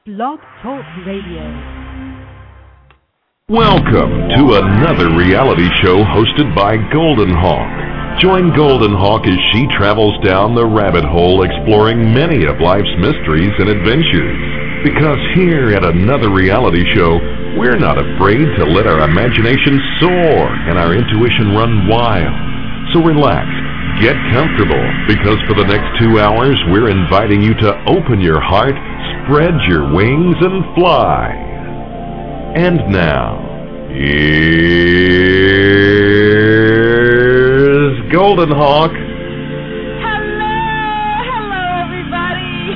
Blog Talk Radio. Welcome to another reality show hosted by Golden Hawk. Join Golden Hawk as she travels down the rabbit hole exploring many of life's mysteries and adventures. Because here at another reality show, we're not afraid to let our imagination soar and our intuition run wild. So relax, get comfortable, because for the next 2 hours, we're inviting you to open your heart, spread your wings, and fly. And now, here's Golden Hawk. Hello, everybody.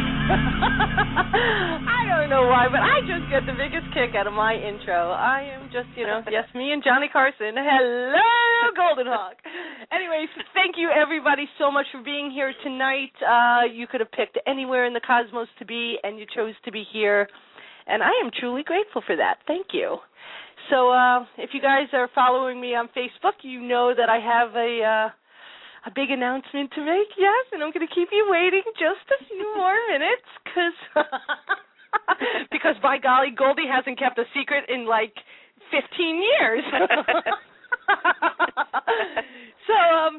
I don't know why, but I just get the biggest kick out of my intro. I am just, yes, me and Johnny Carson. Hello, Golden Hawk. Anyways, thank you, everybody, so much for being here tonight. You could have picked anywhere in the cosmos to be, and you chose to be here. And I am truly grateful for that. Thank you. So if you guys are following me on Facebook, you know that I have a big announcement to make, yes, and I'm going to keep you waiting just a few more minutes because, by golly, Goldie hasn't kept a secret in, 15 years. So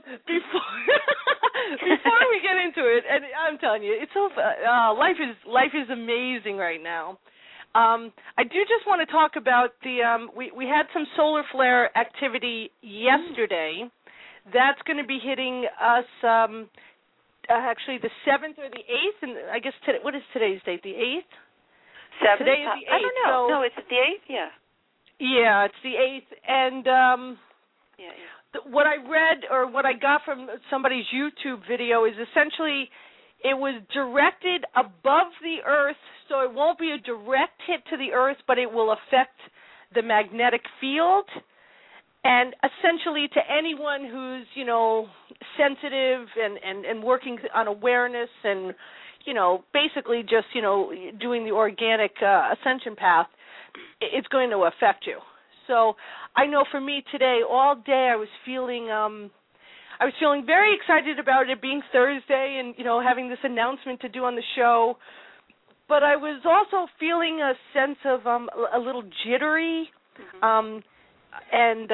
before we get into it, and I'm telling you, it's so life is amazing right now. I do just want to talk about we had some solar flare activity yesterday. That's going to be hitting us actually the 7th or the 8th, and I guess today, what is today's date? The 8th? 7th? Today is the 8th. I don't know. So, no, it's the 8th, yeah. Yeah, it's the 8th, and what I read or what I got from somebody's YouTube video is essentially it was directed above the Earth, so it won't be a direct hit to the Earth, but it will affect the magnetic field. And essentially to anyone who's, sensitive and working on awareness and, basically just, doing the organic ascension path, it's going to affect you. So I know for me today, all day I was feeling very excited about it being Thursday and, having this announcement to do on the show. But I was also feeling a sense of a little jittery, and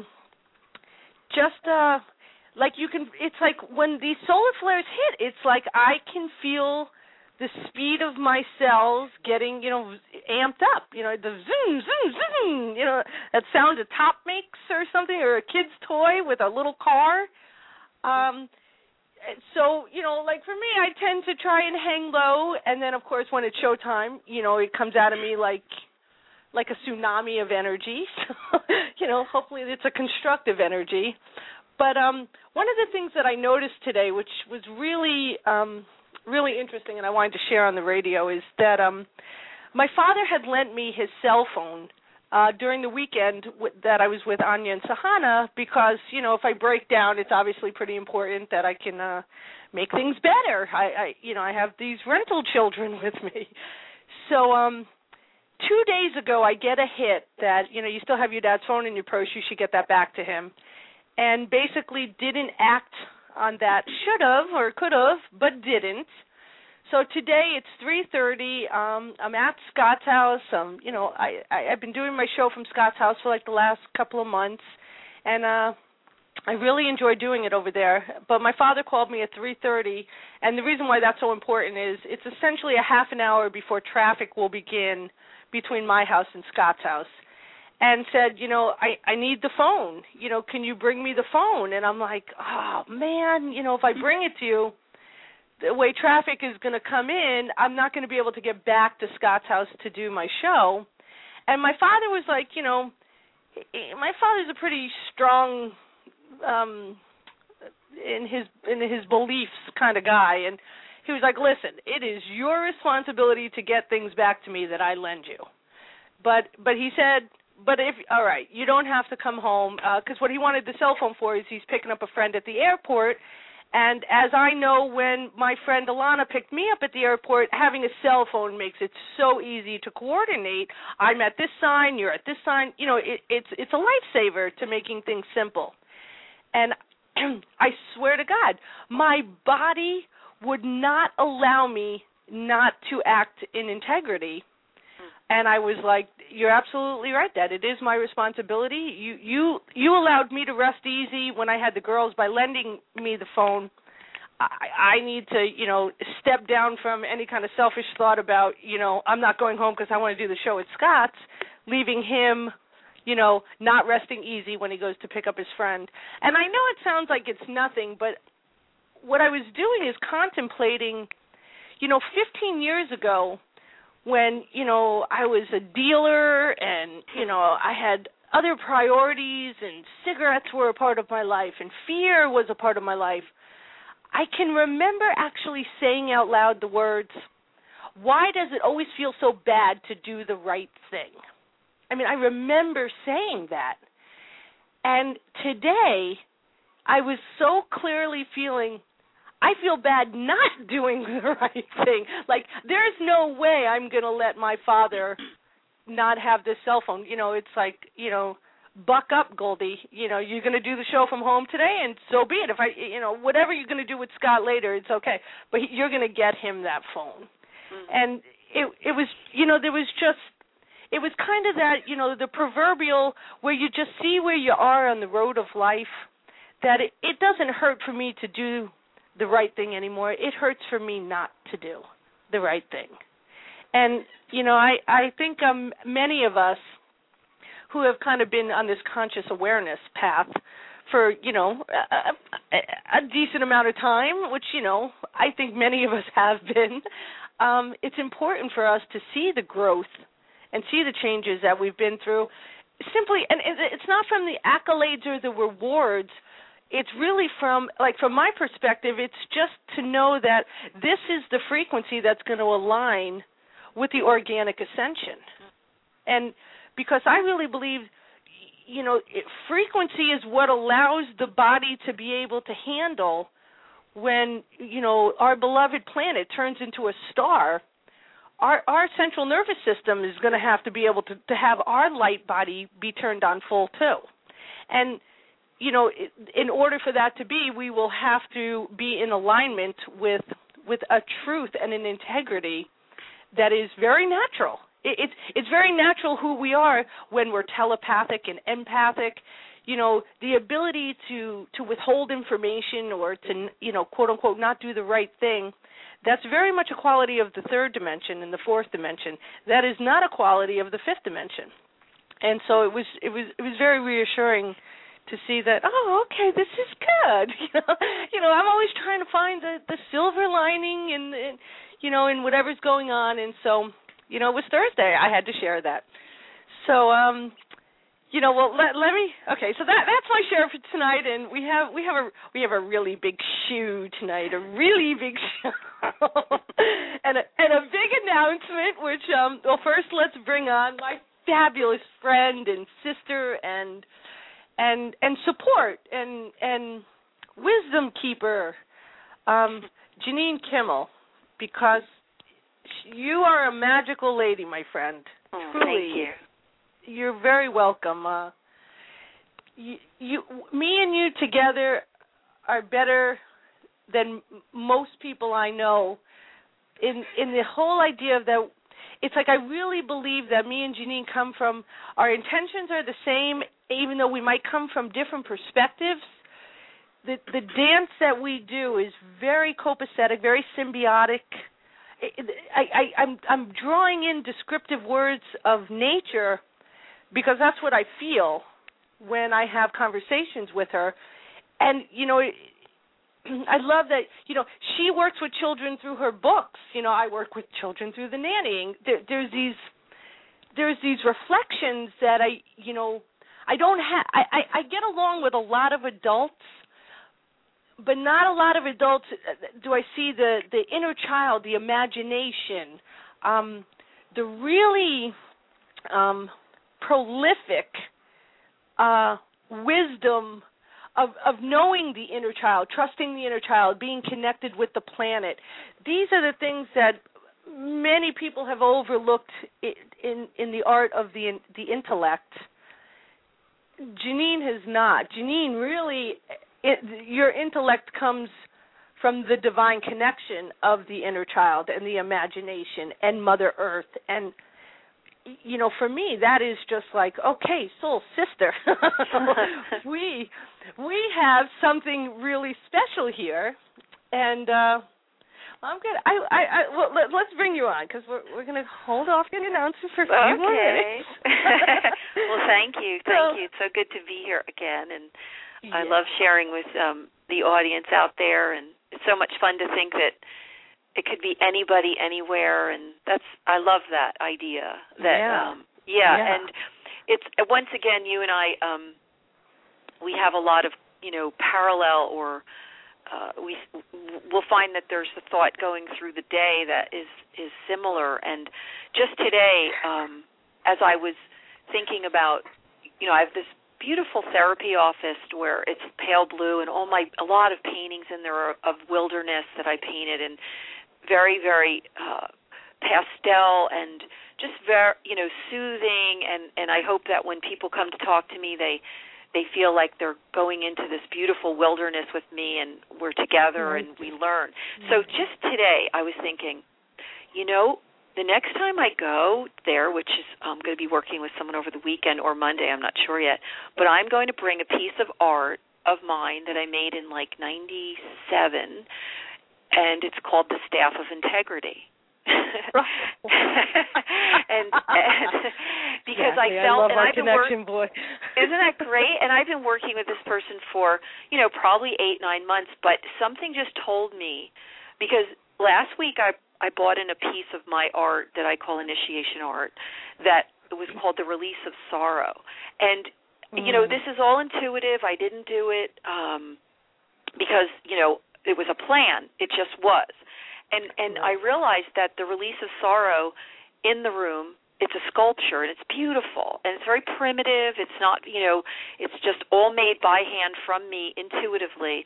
just it's like when these solar flares hit, it's like I can feel the speed of my cells getting, amped up. The zoom, zoom, zoom, that sound a top makes or something, or a kid's toy with a little car. So, for me, I tend to try and hang low, and then, of course, when it's showtime, it comes out of me like a tsunami of energy. Hopefully it's a constructive energy. But one of the things that I noticed today, which was really really interesting, and I wanted to share on the radio, is that my father had lent me his cell phone during the weekend that I was with Anya and Sahana because, if I break down, it's obviously pretty important that I can make things better. I have these rental children with me. So 2 days ago, I get a hit that, you still have your dad's phone in your purse, you should get that back to him, and basically didn't act on that. Should have or could have, but didn't. So today it's 3:30. I'm at Scott's house. I've been doing my show from Scott's house for the last couple of months, and I really enjoy doing it over there. But my father called me at 3:30, and the reason why that's so important is it's essentially a half an hour before traffic will begin between my house and Scott's house, and said, I need the phone. Can you bring me the phone? And I'm like, oh, man, if I bring it to you, the way traffic is going to come in, I'm not going to be able to get back to Scott's house to do my show. And my father was like, my father's a pretty strong in his beliefs kind of guy. And he was like, listen, it is your responsibility to get things back to me that I lend you. But he said, all right, you don't have to come home, because what he wanted the cell phone for is he's picking up a friend at the airport. And as I know, when my friend Alana picked me up at the airport, having a cell phone makes it so easy to coordinate. I'm at this sign, you're at this sign. It's a lifesaver to making things simple. And I swear to God, my body would not allow me not to act in integrity And I was like, you're absolutely right, Dad. It is my responsibility. You allowed me to rest easy when I had the girls by lending me the phone. I need to, step down from any kind of selfish thought about, I'm not going home because I want to do the show at Scott's, leaving him, not resting easy when he goes to pick up his friend. And I know it sounds like it's nothing, but what I was doing is contemplating, 15 years ago, when, I was a dealer and, I had other priorities and cigarettes were a part of my life and fear was a part of my life, I can remember actually saying out loud the words, why does it always feel so bad to do the right thing? I mean, I remember saying that. And today, I was so clearly feeling, I feel bad not doing the right thing. Like, there's no way I'm going to let my father not have this cell phone. It's like, buck up, Goldie. You're going to do the show from home today, and so be it. If whatever you're going to do with Scott later, it's okay. But you're going to get him that phone. Mm-hmm. And it was, there was just, it was kind of that, the proverbial where you just see where you are on the road of life, that it doesn't hurt for me to do the right thing anymore. It hurts for me not to do the right thing. And, I think many of us who have kind of been on this conscious awareness path for, a decent amount of time, which, I think many of us have been, it's important for us to see the growth and see the changes that we've been through simply, and it's not from the accolades or the rewards. It's really from my perspective, it's just to know that this is the frequency that's going to align with the organic ascension. And because I really believe, frequency is what allows the body to be able to handle when, our beloved planet turns into a star. Our central nervous system is going to have to be able to have our light body be turned on full too. And, in order for that to be, we will have to be in alignment with a truth and an integrity that is very natural. It's very natural who we are when we're telepathic and empathic. The ability to withhold information or to, quote unquote, not do the right thing. That's very much a quality of the third dimension and the fourth dimension. That is not a quality of the fifth dimension. And so it was very reassuring to see that, oh, okay, this is good. I'm always trying to find the silver lining in whatever's going on. And so, it was Thursday. I had to share that. So, let me. Okay, so that's my share for tonight, and we have a really big shoe tonight, a really big show, and a big announcement. Which first let's bring on my fabulous friend and sister and support and wisdom keeper, Janine Kimmel, because you are a magical lady, my friend. Oh, truly. Thank you. You're very welcome. Me and you together are better than most people I know in the whole idea of that. It's like I really believe that me and Janine our intentions are the same, even though we might come from different perspectives. The dance that we do is very copacetic, very symbiotic. I'm drawing in descriptive words of nature because that's what I feel when I have conversations with her. And, I love that, she works with children through her books. I work with children through the nannying. There's these reflections that I don't have. I get along with a lot of adults, but not a lot of adults do I see the inner child, the imagination, the really prolific wisdom of knowing the inner child, trusting the inner child, being connected with the planet. These are the things that many people have overlooked in the art of the intellect. Janine has not. Janine really, your intellect comes from the divine connection of the inner child and the imagination and Mother Earth. And, for me, that is just like, okay, soul sister, we have something really special here, and I'm good. Well, let's bring you on because we're going to hold off the announcement for a few more minutes. Well, thank you. It's so good to be here again, and I love sharing with the audience out there, and it's so much fun to think that it could be anybody, anywhere, and I love that idea. And it's once again, you and I, we have a lot of parallel, or we'll find that there's a thought going through the day that is similar. And just today, as I was thinking about, I have this beautiful therapy office where it's pale blue, and a lot of paintings in there of wilderness that I painted, and very, very pastel and just very, soothing. And I hope that when people come to talk to me, they feel like they're going into this beautiful wilderness with me, and we're together and we learn. So just today I was thinking, the next time I go there, which is I'm going to be working with someone over the weekend or Monday, I'm not sure yet, but I'm going to bring a piece of art of mine that I made in like 97, and it's called The Staff of Integrity. and because exactly. I felt, I love our connection, boy. Isn't that great? And I've been working with this person for, probably 8-9 months, but something just told me, because last week I bought in a piece of my art that I call initiation art that was called The Release of Sorrow. And, this is all intuitive. I didn't do it because, it was a plan. It just was. And I realized that the release of sorrow in the room, it's a sculpture, and it's beautiful, and it's very primitive. It's not, it's just all made by hand from me intuitively.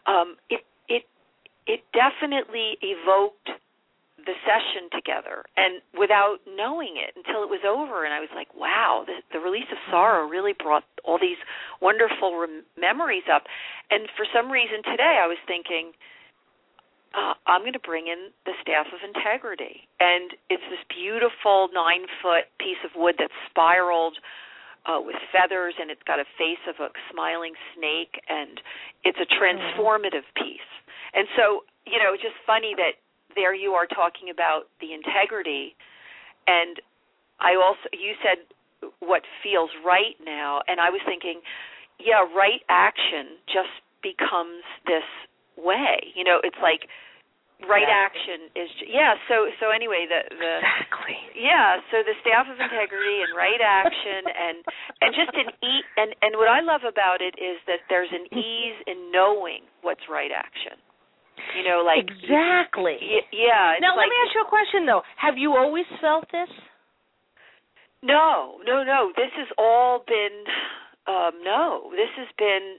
It definitely evoked the session together, and without knowing it until it was over, and I was like, wow, the release of sorrow really brought all these wonderful memories up. And for some reason today I was thinking, I'm going to bring in the Staff of Integrity, and it's this beautiful 9-foot piece of wood that's spiraled with feathers, and it's got a face of a smiling snake, and it's a transformative piece. And so, it's just funny that there you are talking about the integrity, and you said what feels right now, and I was thinking, right action just becomes this way. It's like right action is so anyway, the exactly. So the Staff of Integrity and right action and just an and what I love about it is that there's an ease in knowing what's right action. Exactly. Now let me ask you a question though. Have you always felt this? No. This has all been this has been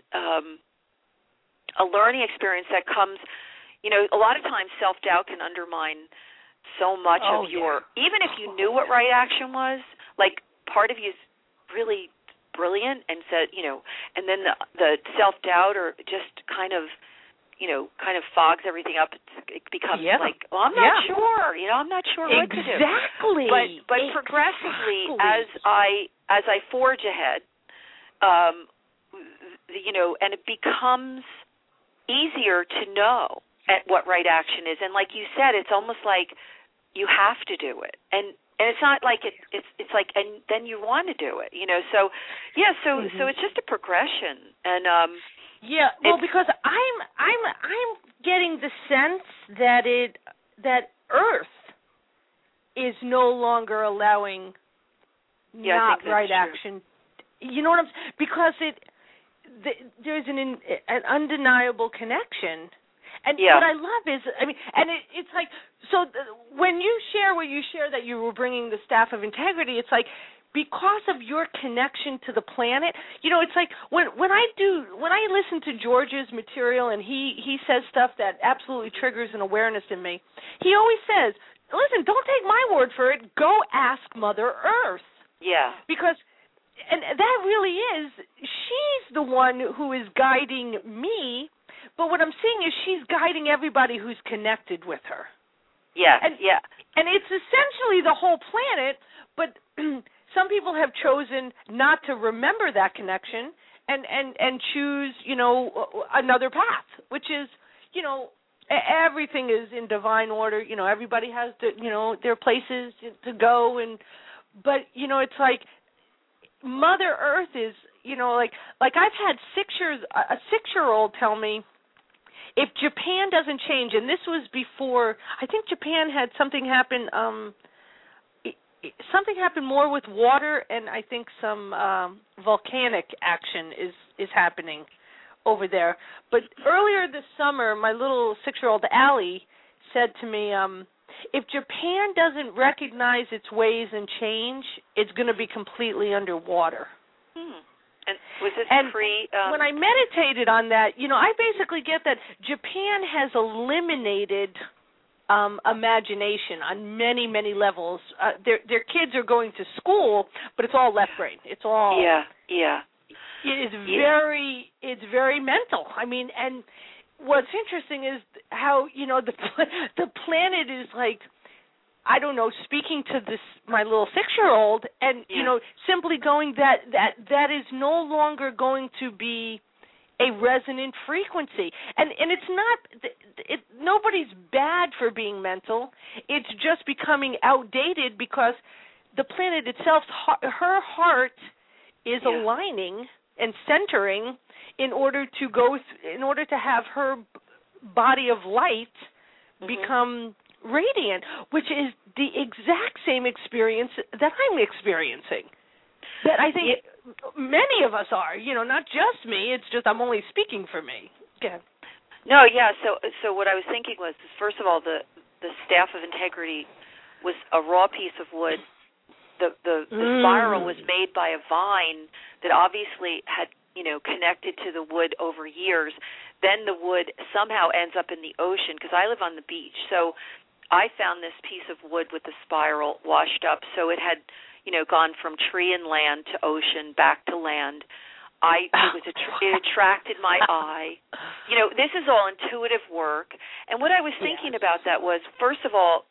a learning experience that comes, a lot of times self-doubt can undermine so much of your, even if you knew what right action was, like part of you is really brilliant and said, and then the self-doubt or just kind of fogs everything up. It becomes like, well, I'm not sure, I'm not sure what to do. Exactly. But progressively, as I forge ahead, and it becomes easier to know what right action is. And like you said, it's almost like you have to do it. And it's not like it's like, and then you want to do it, So it's just a progression. And because I'm getting the sense that Earth is no longer allowing not right action. You know what I'm saying? Because there's an undeniable connection. And what I love is, it's like, so when you share what you share that you were bringing the Staff of Integrity, it's like, because of your connection to the planet, it's like when I listen to George's material and he says stuff that absolutely triggers an awareness in me, he always says, listen, don't take my word for it, go ask Mother Earth. Yeah. Because, and that really is, she's the one who is guiding me, but what I'm seeing is she's guiding everybody who's connected with her. Yeah, And it's essentially the whole planet, but some people have chosen not to remember that connection and choose, another path, which is, everything is in divine order. Everybody has their places to go, but it's like Mother Earth is, like I've had a 6-year-old tell me, if Japan doesn't change, and this was before, I think Japan had something happen. Something happened more with water, and I think some volcanic action is happening over there. But earlier this summer, my little 6-year-old Allie said to me, if Japan doesn't recognize its ways and change, it's going to be completely underwater. And was this when I meditated on that, I basically get that Japan has eliminated imagination on many, many levels. Their kids are going to school, but it's all left brain. It's all It's very mental. I mean, and what's interesting is how the planet is like, I don't know, speaking to my little 6-year-old, and simply going that is no longer going to be a resonant frequency, and it's not. Nobody's bad for being mental. It's just becoming outdated because the planet itself, her heart is aligning and centering in order to have her body of light become radiant, which is the exact same experience that I'm experiencing. That I think many of us are, not just me. It's just I'm only speaking for me. Yeah. No, yeah. So what I was thinking was, first of all, the staff of integrity was a raw piece of wood. The spiral was made by a vine that obviously had connected to the wood over years. Then the wood somehow ends up in the ocean because I live on the beach. So I found this piece of wood with the spiral washed up. So it had gone from tree and land to ocean, back to land. It attracted my eye. This is all intuitive work. And what I was thinking about that was, first of all,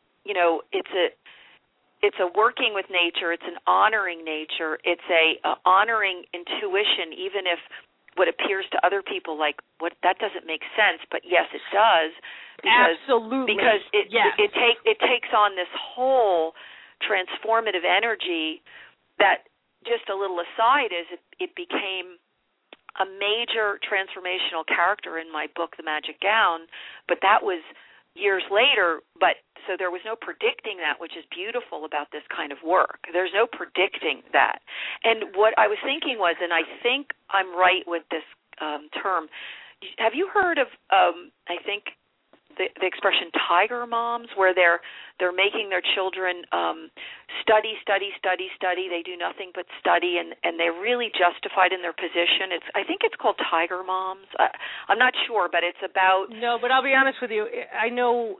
it's a working with nature. It's an honoring nature. It's a honoring intuition, even if what appears to other people like that doesn't make sense, but yes, it does. Absolutely. Because it takes on this whole transformative energy that, just a little aside, is it became a major transformational character in my book, The Magic Gown, but that was years later. But so there was no predicting that, which is beautiful about this kind of work. There's no predicting that. And what I was thinking was, and I think I'm right with this term, have you heard of, I think, the expression tiger moms, where they're making their children study. They do nothing but study, and they're really justified in their position. I think it's called tiger moms. I'm not sure, but it's about. No, but I'll be honest with you. I know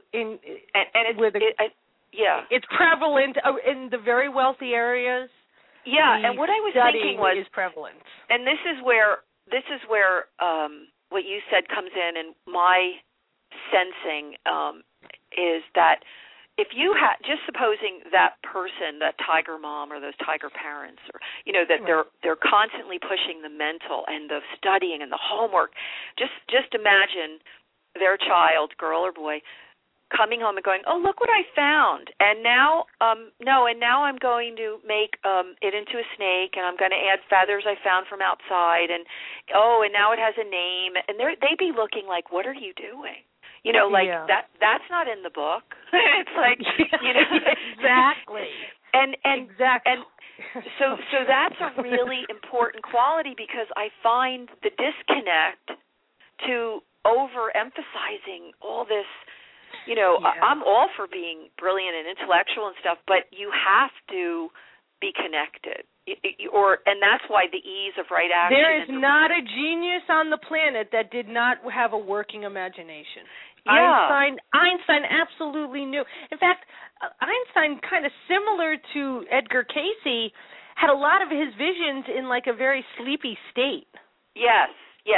it's prevalent in the very wealthy areas. Yeah, and what I was thinking was is prevalent, and this is where what you said comes in, and my sensing is that if you had, just supposing that person, that tiger mom or those tiger parents, or that they're constantly pushing the mental and the studying and the homework, just imagine their child, girl or boy, coming home and going, oh, look what I found, and now now I'm going to make it into a snake, and I'm going to add feathers I found from outside, and now it has a name, and they'd be looking like, what are you doing? That's not in the book. It's like, exactly. And so that's a really important quality, because I find the disconnect to overemphasizing all this. I'm all for being brilliant and intellectual and stuff, but you have to be connected. And that's why the ease of right action. There is not a genius on the planet that did not have a working imagination. Yeah. Einstein absolutely knew. In fact, Einstein, kind of similar to Edgar Cayce, had a lot of his visions in like a very sleepy state. Yes.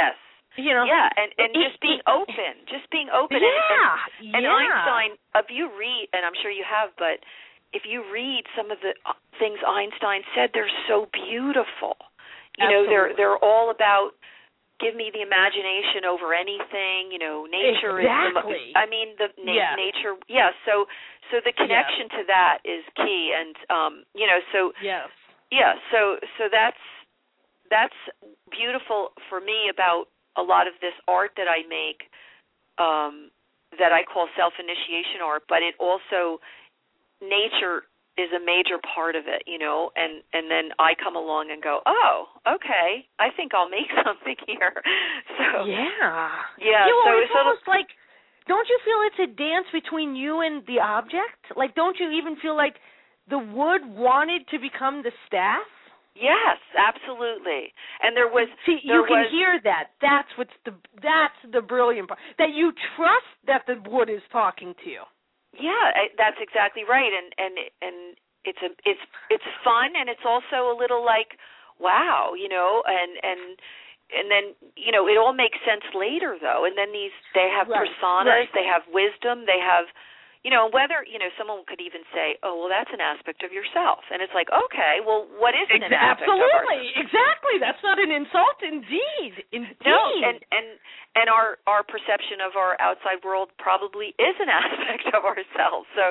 Yeah, and just being open. Yeah. And Einstein, if you read, and I'm sure you have, but if you read some of the things Einstein said, they're so beautiful. Absolutely. They're all about give me the imagination over anything. Nature exactly. is. Nature. Yeah. So the connection to that is key, and So yes. Yeah. So that's beautiful for me about a lot of this art that I make, that I call self-initiation art, but it also nature is a major part of it, and then I come along and go, oh, okay, I think I'll make something here. So yeah. So it's almost like, don't you feel it's a dance between you and the object? Like, don't you even feel like the wood wanted to become the staff? Yes, absolutely. And there was you can hear that. That's the brilliant part. That you trust that the wood is talking to you. Yeah, that's exactly right, and it's fun, and it's also a little like, wow, and then it all makes sense later though, and then they have personas, they have wisdom, they have whether someone could even say, oh, well, that's an aspect of yourself, and it's like, okay, well, what is an aspect of ourselves? Absolutely, exactly. That's not an insult, indeed. No, and our perception of our outside world probably is an aspect of ourselves. So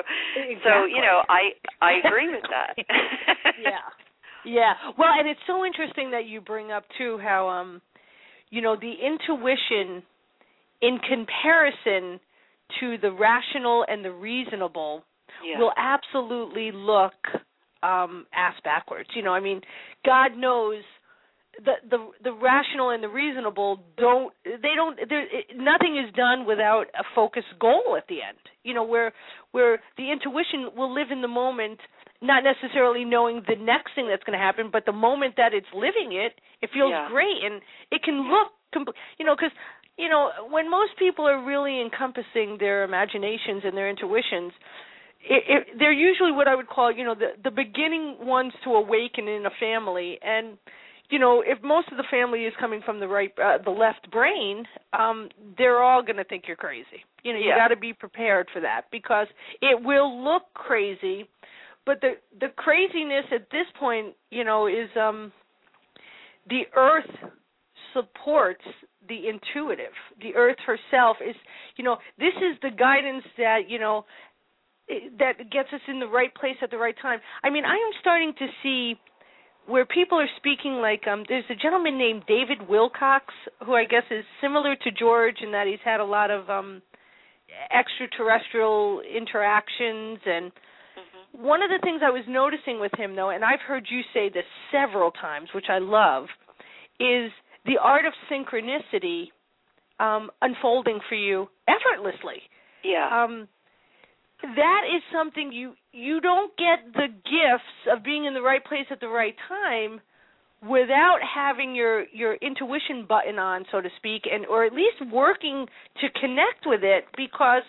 I agree with that. Yeah. Well, and it's so interesting that you bring up too how the intuition in comparison to the rational and the reasonable will absolutely look ass backwards. God knows the rational and the reasonable nothing is done without a focused goal at the end. Where the intuition will live in the moment, not necessarily knowing the next thing that's going to happen, but the moment that it's living it feels great, and it can look because when most people are really encompassing their imaginations and their intuitions, they're usually what I would call, the beginning ones to awaken in a family. And, if most of the family is coming from the left brain, they're all going to think you're crazy. You got to be prepared for that, because it will look crazy. But the craziness at this point, is the earth supports the intuitive. The earth herself is, this is the guidance that, that gets us in the right place at the right time. I am starting to see where people are speaking like, there's a gentleman named David Wilcox, who I guess is similar to George in that he's had a lot of extraterrestrial interactions. And one of the things I was noticing with him, though, and I've heard you say this several times, which I love, is the art of synchronicity unfolding for you effortlessly. Yeah. That is something you don't get the gifts of being in the right place at the right time without having your intuition button on, so to speak, or at least working to connect with it, because,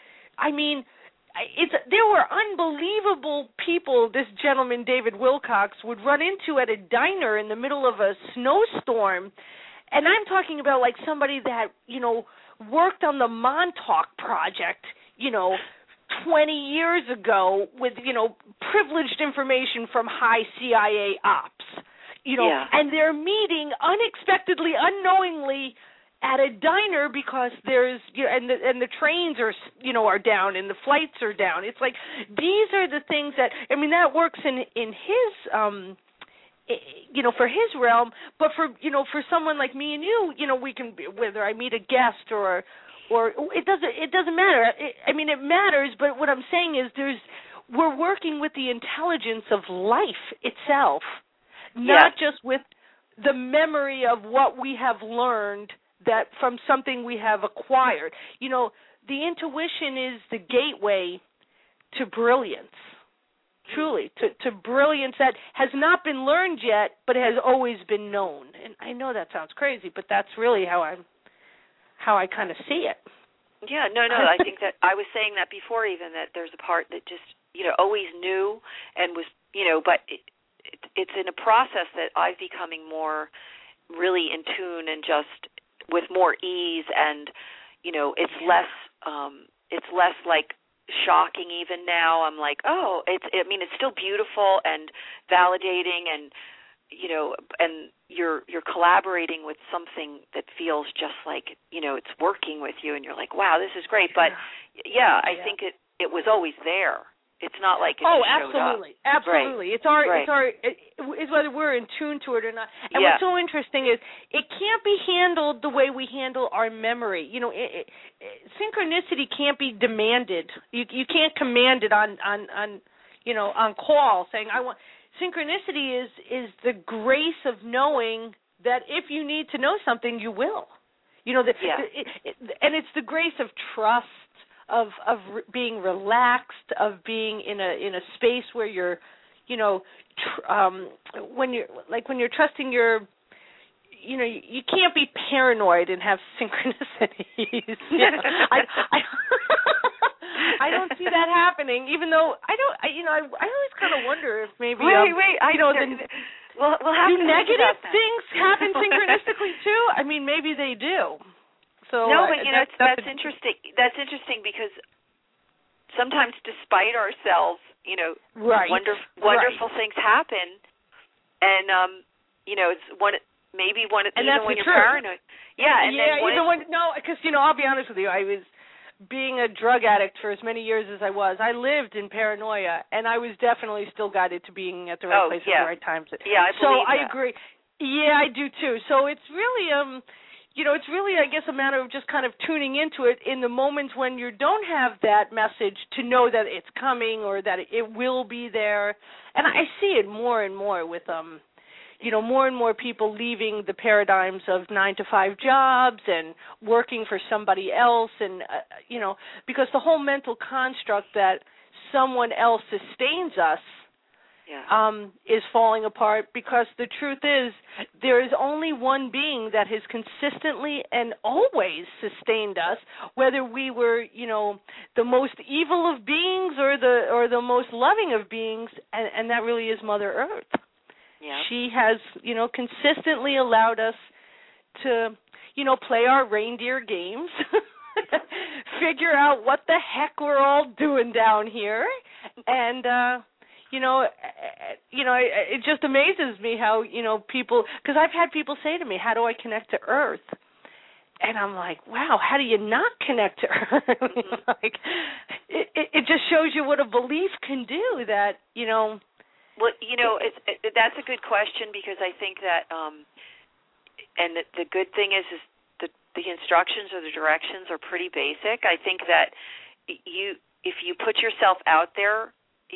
there were unbelievable people this gentleman, David Wilcox, would run into at a diner in the middle of a snowstorm. And I'm talking about like somebody that, worked on the Montauk Project, 20 years ago with, privileged information from high CIA ops, and they're meeting unexpectedly, unknowingly at a diner because there's and the trains are down and the flights are down. It's like these are the things that that works in his for his realm, but for someone like me and you, we can, whether I meet a guest or it doesn't matter. It matters, but what I'm saying is we're working with the intelligence of life itself, not just with the memory of what we have learned that from something we have acquired. The intuition is the gateway to brilliance, truly, to brilliance that has not been learned yet, but has always been known. And I know that sounds crazy, but that's really how I kind of see it. Yeah, no, I think that I was saying that before, even that there's a part that just, always knew and was, but it's in a process that I'm becoming more really in tune and just with more ease, and it's less like shocking even now. I'm like, oh, it's still beautiful and validating, and and you're collaborating with something that feels just like it's working with you, and you're like, wow, this is great. But I think it was always there. It's not like it absolutely, showed up. Absolutely. Right. It's whether we're in tune to it or not. And what's so interesting is it can't be handled the way we handle our memory. Synchronicity can't be demanded. You can't command it on call, saying I want. Synchronicity is the grace of knowing that if you need to know something, you will. And it's the grace of trust. Of being relaxed, of being in a space where you're, when you're trusting your, you can't be paranoid and have synchronicities. I don't see that happening. Even though I always kind of wonder if maybe we'll have do negative things happen synchronistically too? I mean, maybe they do. So, no, but that's interesting. That's interesting because sometimes, despite ourselves, wonderful things happen, and it's when you're paranoid. Because I'll be honest with you, I was being a drug addict for as many years as I was. I lived in paranoia, and I was definitely still guided to being at the right place at the right times. Yeah, I believe that. I agree. Yeah, I do too. So it's really it's really, I guess, a matter of just kind of tuning into it in the moments when you don't have that message to know that it's coming or that it will be there. And I see it more and more with, more and more people leaving the paradigms of 9-to-5 jobs and working for somebody else. And, because the whole mental construct that someone else sustains us is falling apart, because the truth is there is only one being that has consistently and always sustained us, whether we were, the most evil of beings or the most loving of beings, and that really is Mother Earth. Yeah. She has, consistently allowed us to, play our reindeer games, figure out what the heck we're all doing down here, and it just amazes me how, people, because I've had people say to me, how do I connect to Earth? And I'm like, wow, how do you not connect to Earth? Like, it just shows you what a belief can do, that, Well, that's a good question, because I think that, and the good thing is the instructions or the directions are pretty basic. I think that if you put yourself out there,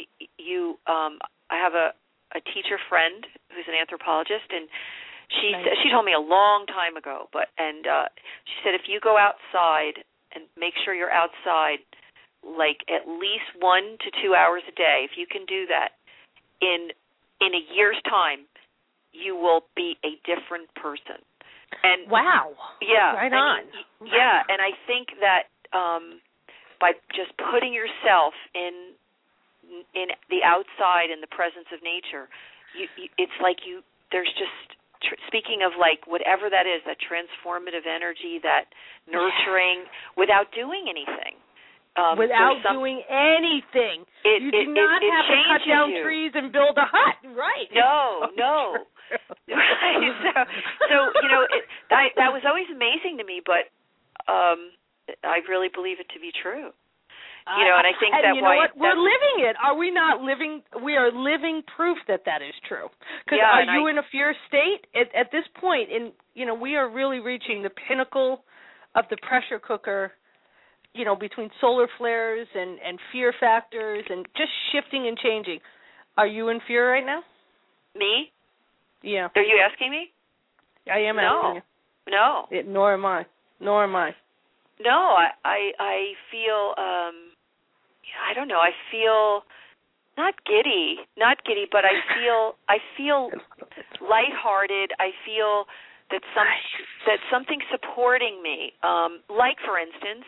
I have a teacher friend who's an anthropologist, and she told me a long time ago, she said if you go outside and make sure you're outside like at least 1 to 2 hours a day, if you can do that, in a year's time, you will be a different person. And wow. Yeah. Right on. Yeah, and I think that by just putting yourself in the outside, in the presence of nature, it's like there's just, speaking of like whatever that is, that transformative energy, that nurturing, without doing anything. Without doing anything. You do not have to cut down trees and build a hut, right? No. Right. So that was always amazing to me, but I really believe it to be true. And I think that we're living it. Are we not living? We are living proof that is true. Because are you in a fear state at this point? We are really reaching the pinnacle of the pressure cooker. Between solar flares and fear factors and just shifting and changing. Are you in fear right now? Me? Yeah. Are you asking me? I am asking you. No. Nor am I. No, I feel, I don't know, I feel not giddy, but I feel lighthearted. I feel that something's supporting me. Like, for instance,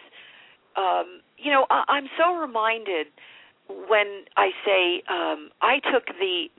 I'm so reminded when I say I took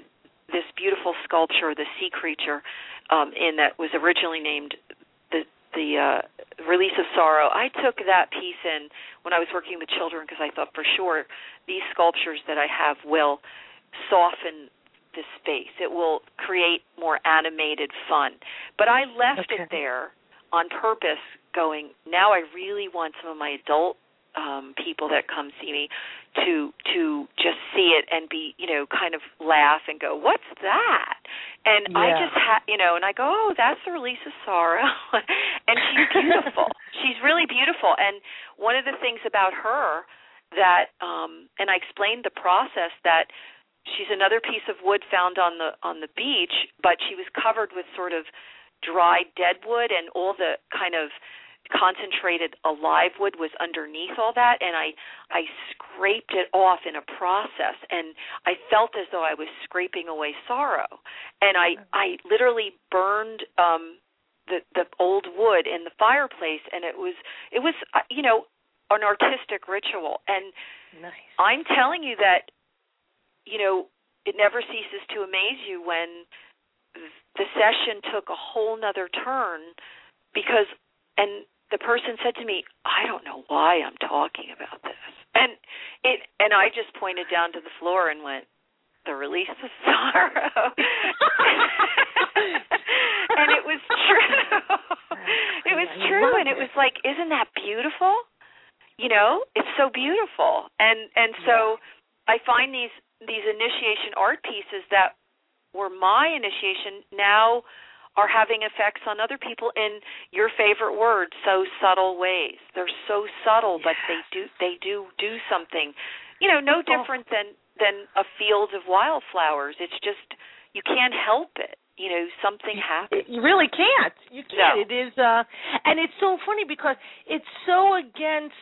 this beautiful sculpture, the sea creature, that was originally named Release of Sorrow, I took that piece in when I was working with children because I thought for sure these sculptures that I have will soften the space. It will create more animated fun. But I left it there on purpose going, now I really want some of my adult people that come see me to just see it and be, kind of laugh and go, what's that? And I just and I go, oh, that's the Release of Sorrow. And she's beautiful. She's really beautiful. And one of the things about her that, and I explained the process, that she's another piece of wood found on the beach, but she was covered with sort of dried dead wood, and all the kind of concentrated alive wood was underneath all that, and I scraped it off in a process, and I felt as though I was scraping away sorrow. And I literally burned the old wood in the fireplace, and it was an artistic ritual. And nice. I'm telling you that it never ceases to amaze you when the session took a whole nother turn, because the person said to me, I don't know why I'm talking about this. And I just pointed down to the floor and went, the Release of Sorrow. And it was true. It was true, and it was like, isn't that beautiful? It's so beautiful. And so I find these initiation art pieces that were my initiation now are having effects on other people in your favorite word, so subtle ways. They're so subtle, but they do something, no different than a field of wildflowers. It's just, you can't help it. Something happens. You really can't. You can't. No. It is, and it's so funny because it's so against,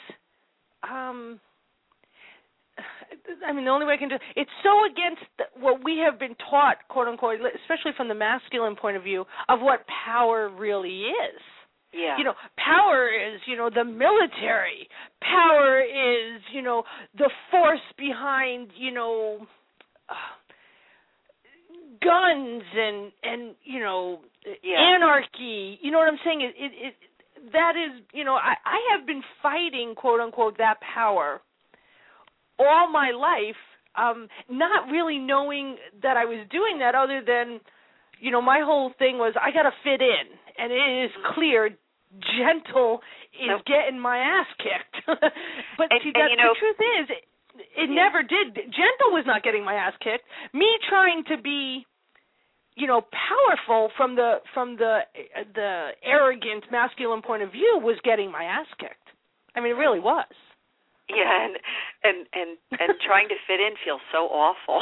the only way I can do it's so against what we have been taught, quote unquote, especially from the masculine point of view, of what power really is. Yeah. Power is, the military. Power is, the force behind, guns and anarchy. You know what I'm saying? It that is, I have been fighting, quote unquote, that power all my life, not really knowing that I was doing that, other than, my whole thing was I got to fit in, and it is clear Gentle is getting my ass kicked. But see, the truth is, it never did. Gentle was not getting my ass kicked. Me trying to be, powerful from the arrogant masculine point of view was getting my ass kicked. It really was. Yeah, and trying to fit in feels so awful.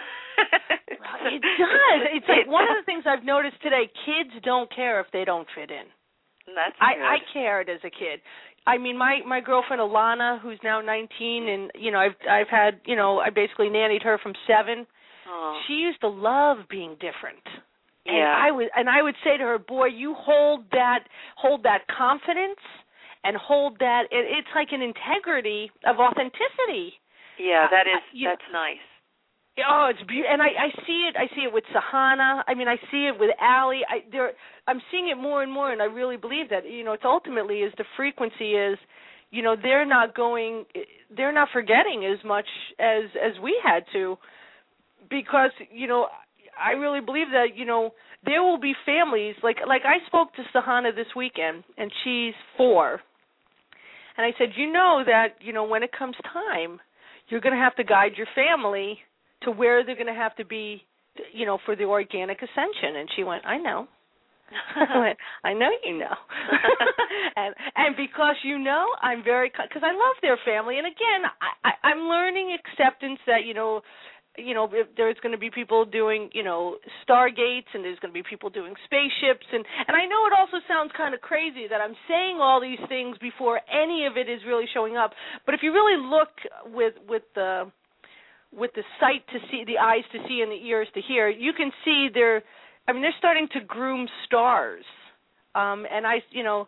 It does. It's like one of the things I've noticed today, kids don't care if they don't fit in. That's good. I cared as a kid. My girlfriend Alana, who's now 19, and I've had I basically nannied her from 7. Oh. She used to love being different. Yeah. And I would say to her, boy, you hold that confidence. And hold that. It's like an integrity of authenticity. Yeah, that's nice. Oh, it's beautiful. And I see it. I see it with Sahana. I see it with Allie. I'm seeing it more and more, and I really believe that. It's ultimately is the frequency is, they're not forgetting as much as we had to, because I really believe that there will be families like I spoke to Sahana this weekend, and she's 4. And I said, that, when it comes time, you're going to have to guide your family to where they're going to have to be, for the organic ascension. And she went, I know. I went, I know you know. and because I'm very, because I love their family. And again, I'm learning acceptance that, if there's going to be people doing, Stargates, and there's going to be people doing spaceships, and I know it also sounds kind of crazy that I'm saying all these things before any of it is really showing up. But if you really look with the sight to see, the eyes to see, and the ears to hear, you can see they're starting to groom stars, and I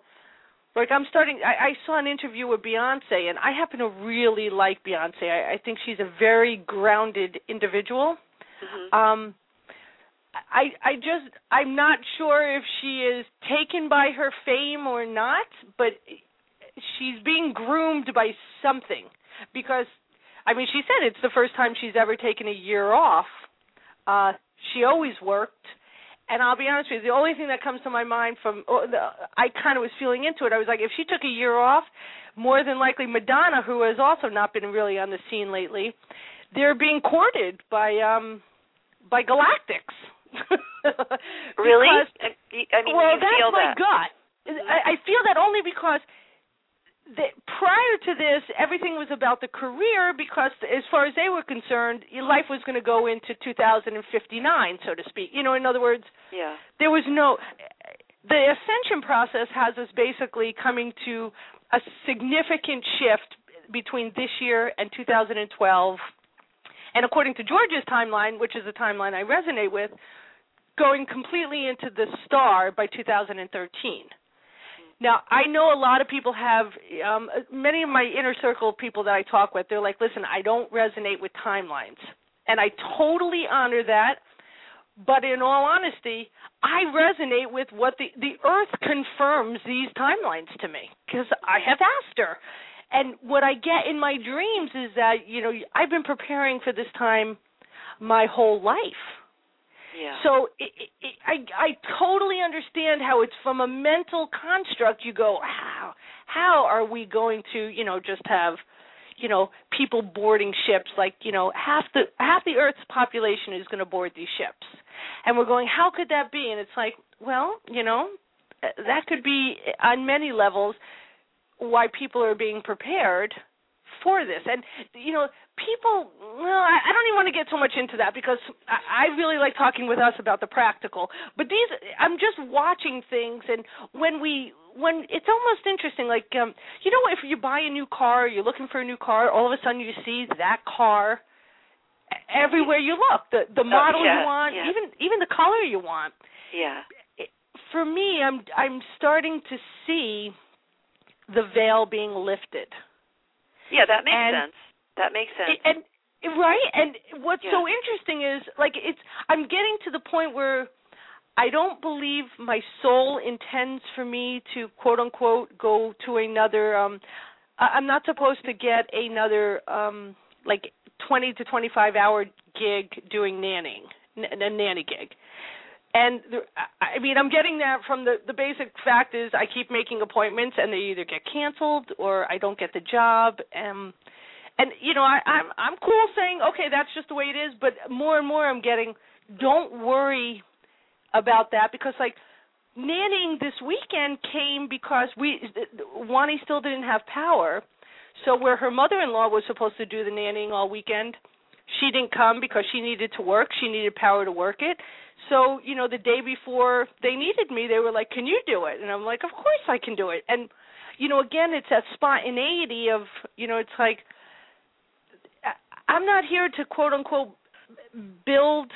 saw an interview with Beyonce, and I happen to really like Beyonce. I think she's a very grounded individual. Mm-hmm. I'm not sure if she is taken by her fame or not, but she's being groomed by something. Because, I mean, she said it's the first time she's ever taken a year off. She always worked. And I'll be honest with you, the only thing that comes to my mind I kind of was feeling into it. I was like, if she took a year off, more than likely Madonna, who has also not been really on the scene lately, they're being courted by galactics. Really? Because, I mean, well, you feel that's my that. gut. I feel that only because prior to this, everything was about the career, because as far as they were concerned, life was going to go into 2059, so to speak. In other words, there was the ascension process has us basically coming to a significant shift between this year and 2012. And according to George's timeline, which is a timeline I resonate with, going completely into the star by 2013. Now, I know a lot of people have, many of my inner circle people that I talk with, they're like, listen, I don't resonate with timelines. And I totally honor that. But in all honesty, I resonate with what the Earth confirms these timelines to me, because I have asked her. And what I get in my dreams is that, I've been preparing for this time my whole life. Yeah. So I totally understand how it's from a mental construct. You go, how are we going to, just have, people boarding ships? Like, half the Earth's population is going to board these ships, and we're going, how could that be? And it's like, well, that could be on many levels why people are being prepared for this. And, people, well, I don't even want to get so much into that, because I really like talking with us about the practical. But I'm just watching things, and when it's almost interesting, like, if you buy a new car, you're looking for a new car, all of a sudden you see that car everywhere you look, the model you want, even the color you want. Yeah. For me, I'm starting to see the veil being lifted. Yeah, that makes sense. That makes sense. Right? And what's so interesting is, like, I'm getting to the point where I don't believe my soul intends for me to, quote unquote, go to another. I'm not supposed to get another 20 to 25 hour gig doing nannying, a nanny gig. And I'm getting that from the basic fact is I keep making appointments and they either get canceled or I don't get the job. And I'm cool saying, okay, that's just the way it is. But more and more I'm getting, don't worry about that, because like nannying this weekend came because Wani still didn't have power. So where her mother-in-law was supposed to do the nannying all weekend, she didn't come because she needed to work. She needed power to work it. So, the day before they needed me, they were like, can you do it? And I'm like, of course I can do it. And, again, it's that spontaneity of, it's like, I'm not here to, quote, unquote, build,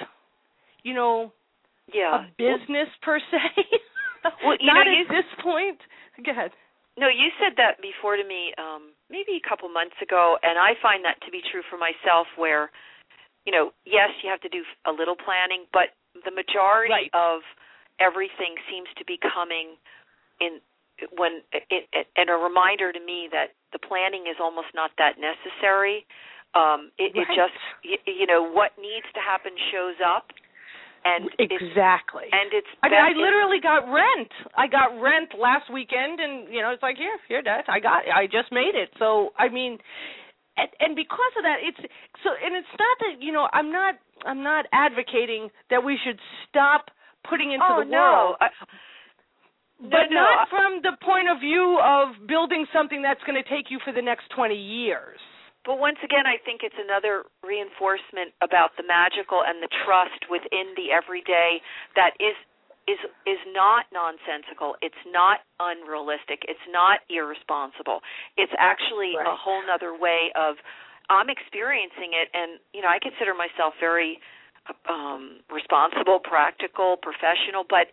a business per se. Well, not at this point. Go ahead. No, you said that before to me maybe a couple months ago, and I find that to be true for myself where, yes, you have to do a little planning, but the majority of everything seems to be coming and a reminder to me that the planning is almost not that necessary. It just, what needs to happen shows up. And exactly. I literally got rent. I got rent last weekend, and it's like here, Dad. I just made it. So and because of that, it's not that I'm not advocating that we should stop putting into the world. But not from the point of view of building something that's going to take you for the next 20 years. But once again, I think it's another reinforcement about the magical and the trust within the everyday that is not nonsensical. It's not unrealistic. It's not irresponsible. It's actually a whole other way of I'm experiencing it, and I consider myself very responsible, practical, professional. But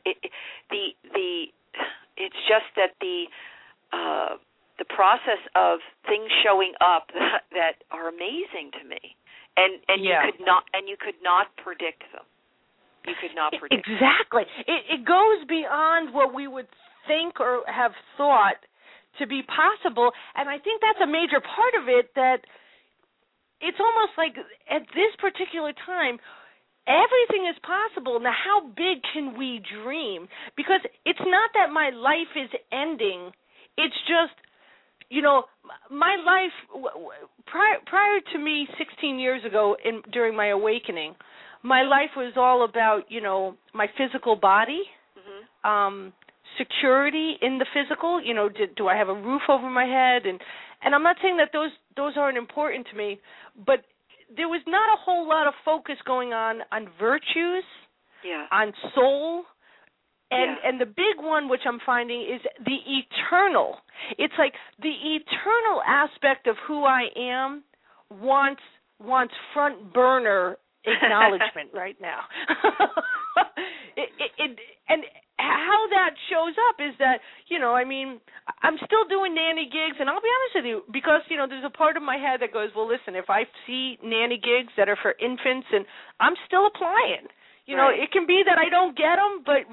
it's just that the process of things showing up that are amazing to me, and you could not predict them. you could not predict. Exactly. It goes beyond what we would think or have thought to be possible, and I think that's a major part of it, that it's almost like at this particular time, everything is possible. Now, how big can we dream? Because it's not that my life is ending. It's just, my life, prior to me 16 years ago during my awakening, my life was all about, my physical body, security in the physical, do I have a roof over my head? And I'm not saying that those aren't important to me, but there was not a whole lot of focus going on virtues, on soul, and the big one, which I'm finding, is the eternal. It's like the eternal aspect of who I am wants front burner acknowledgement right now. And how that shows up is that, I'm still doing nanny gigs, and I'll be honest with you, because, there's a part of my head that goes, well, listen, if I see nanny gigs that are for infants, and I'm still applying. It can be that I don't get them, but,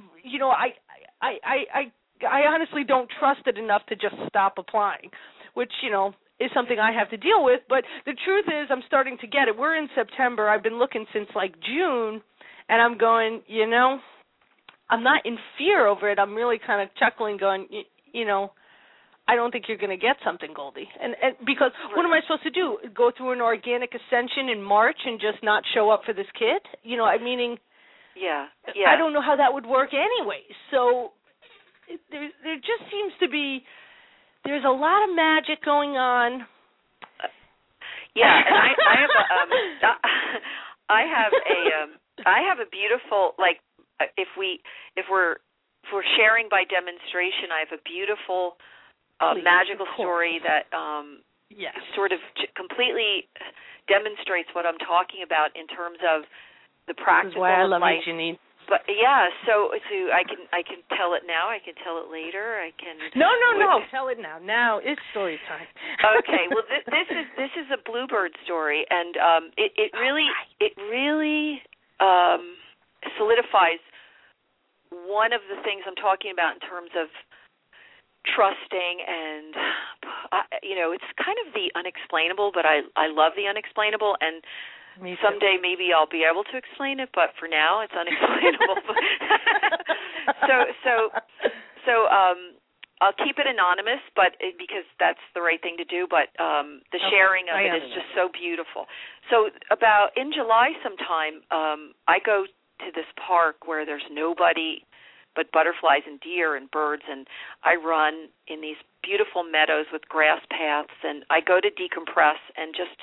I honestly don't trust it enough to just stop applying, which, is something I have to deal with. But the truth is I'm starting to get it. We're in September. I've been looking since, June, and I'm going, I'm not in fear over it. I'm really kind of chuckling, going, I don't think you're going to get something, Goldie. And because what am I supposed to do? Go through an organic ascension in March and just not show up for this kid? Meaning, I don't know how that would work anyway. So there just seems to be, there's a lot of magic going on. And I have a beautiful, if we're sharing by demonstration, I have a beautiful magical story that sort of completely demonstrates what I'm talking about in terms of the practice of life. This is why I love you, Janine. But so I can tell it now. I can tell it later. I can. No. Tell it now. Now it's story time. Okay. Well, this is a bluebird story, and it really solidifies one of the things I'm talking about in terms of trusting, and it's kind of the unexplainable. But I love the unexplainable, and someday maybe I'll be able to explain it, but for now it's unexplainable. So I'll keep it anonymous, but because that's the right thing to do. But the sharing of it is just so beautiful. So in July sometime, I go to this park where there's nobody but butterflies and deer and birds, and I run in these beautiful meadows with grass paths, and I go to decompress and just,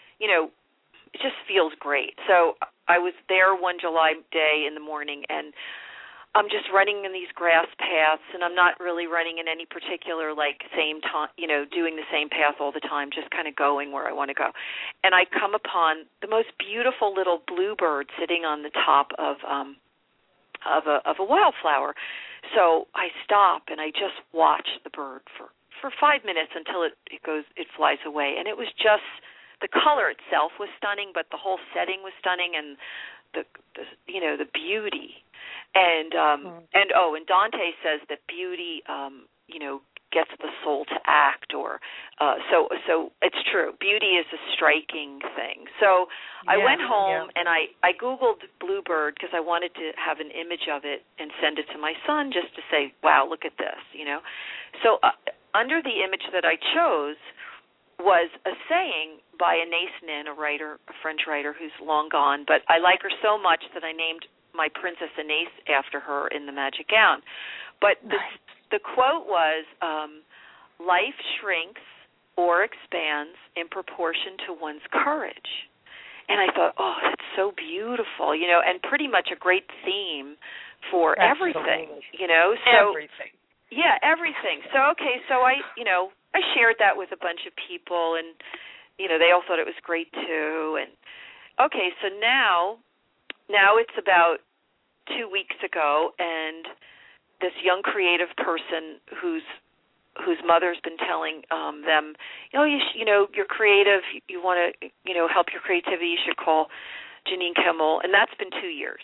it just feels great. So I was there one July day in the morning, and I'm just running in these grass paths, and I'm not really running in any particular, same time, doing the same path all the time, just kind of going where I want to go. And I come upon the most beautiful little bluebird sitting on the top of a wildflower. So I stop, and I just watch the bird for 5 minutes until it flies away. And it was just, the color itself was stunning, but the whole setting was stunning, and the beauty. And Dante says that beauty, gets the soul to act, or so it's true. Beauty is a striking thing. So I went home and I Googled bluebird because I wanted to have an image of it and send it to my son just to say, wow, look at this, So under the image that I chose was a saying by Anais Nin, a French writer who's long gone, but I like her so much that I named my Princess Anais after her in The Magic Gown. But the quote was, life shrinks or expands in proportion to one's courage. And I thought, oh, that's so beautiful, and pretty much a great theme for everything, So, everything. Yeah, everything. So, so I shared that with a bunch of people, and, they all thought it was great too. And, so now it's about 2 weeks ago, and this young creative person whose mother's been telling them, you're creative, you want to, help your creativity, you should call Janine Kimmel, and that's been 2 years.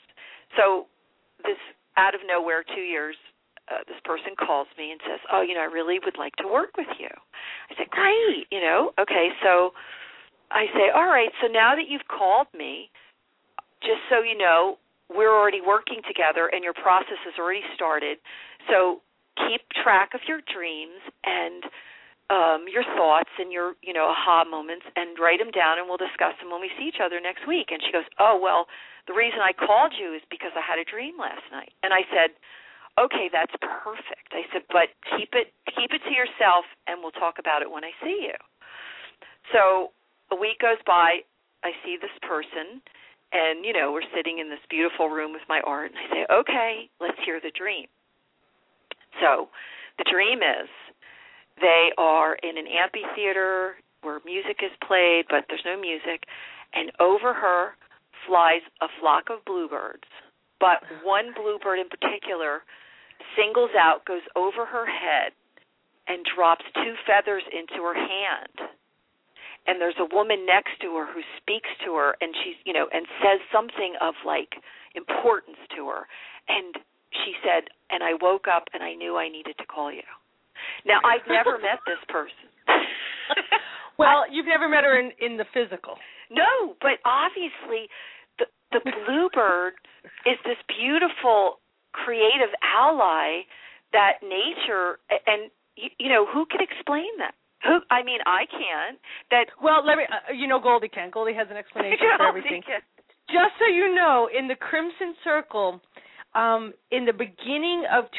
So this out of nowhere, 2 years, this person calls me and says, "Oh, I really would like to work with you." I said, "Great, okay." So I say, "All right, so now that you've called me, just so you know, we're already working together and your process has already started. So keep track of your dreams and your thoughts and your, aha moments, and write them down, and we'll discuss them when we see each other next week." And she goes, "Oh, well, the reason I called you is because I had a dream last night." And I said, "Okay, that's perfect." I said, "But keep it to yourself, and we'll talk about it when I see you." So a week goes by, I see this person, and, we're sitting in this beautiful room with my art, and I say, "Okay, let's hear the dream." So the dream is they are in an amphitheater where music is played, but there's no music, and over her flies a flock of bluebirds. But one bluebird in particular singles out, goes over her head, and drops 2 feathers into her hand. And there's a woman next to her who speaks to her, and she's, and says something of importance to her. And she said, "And I woke up and I knew I needed to call you." Now, I've never met this person. Well, you've never met her in the physical. No, but obviously the bluebird is this beautiful, creative ally that nature, and, who can explain that? I can't. Well, let me. Goldie can. Goldie has an explanation for everything. Can. Just so you know, in the Crimson Circle, in the beginning of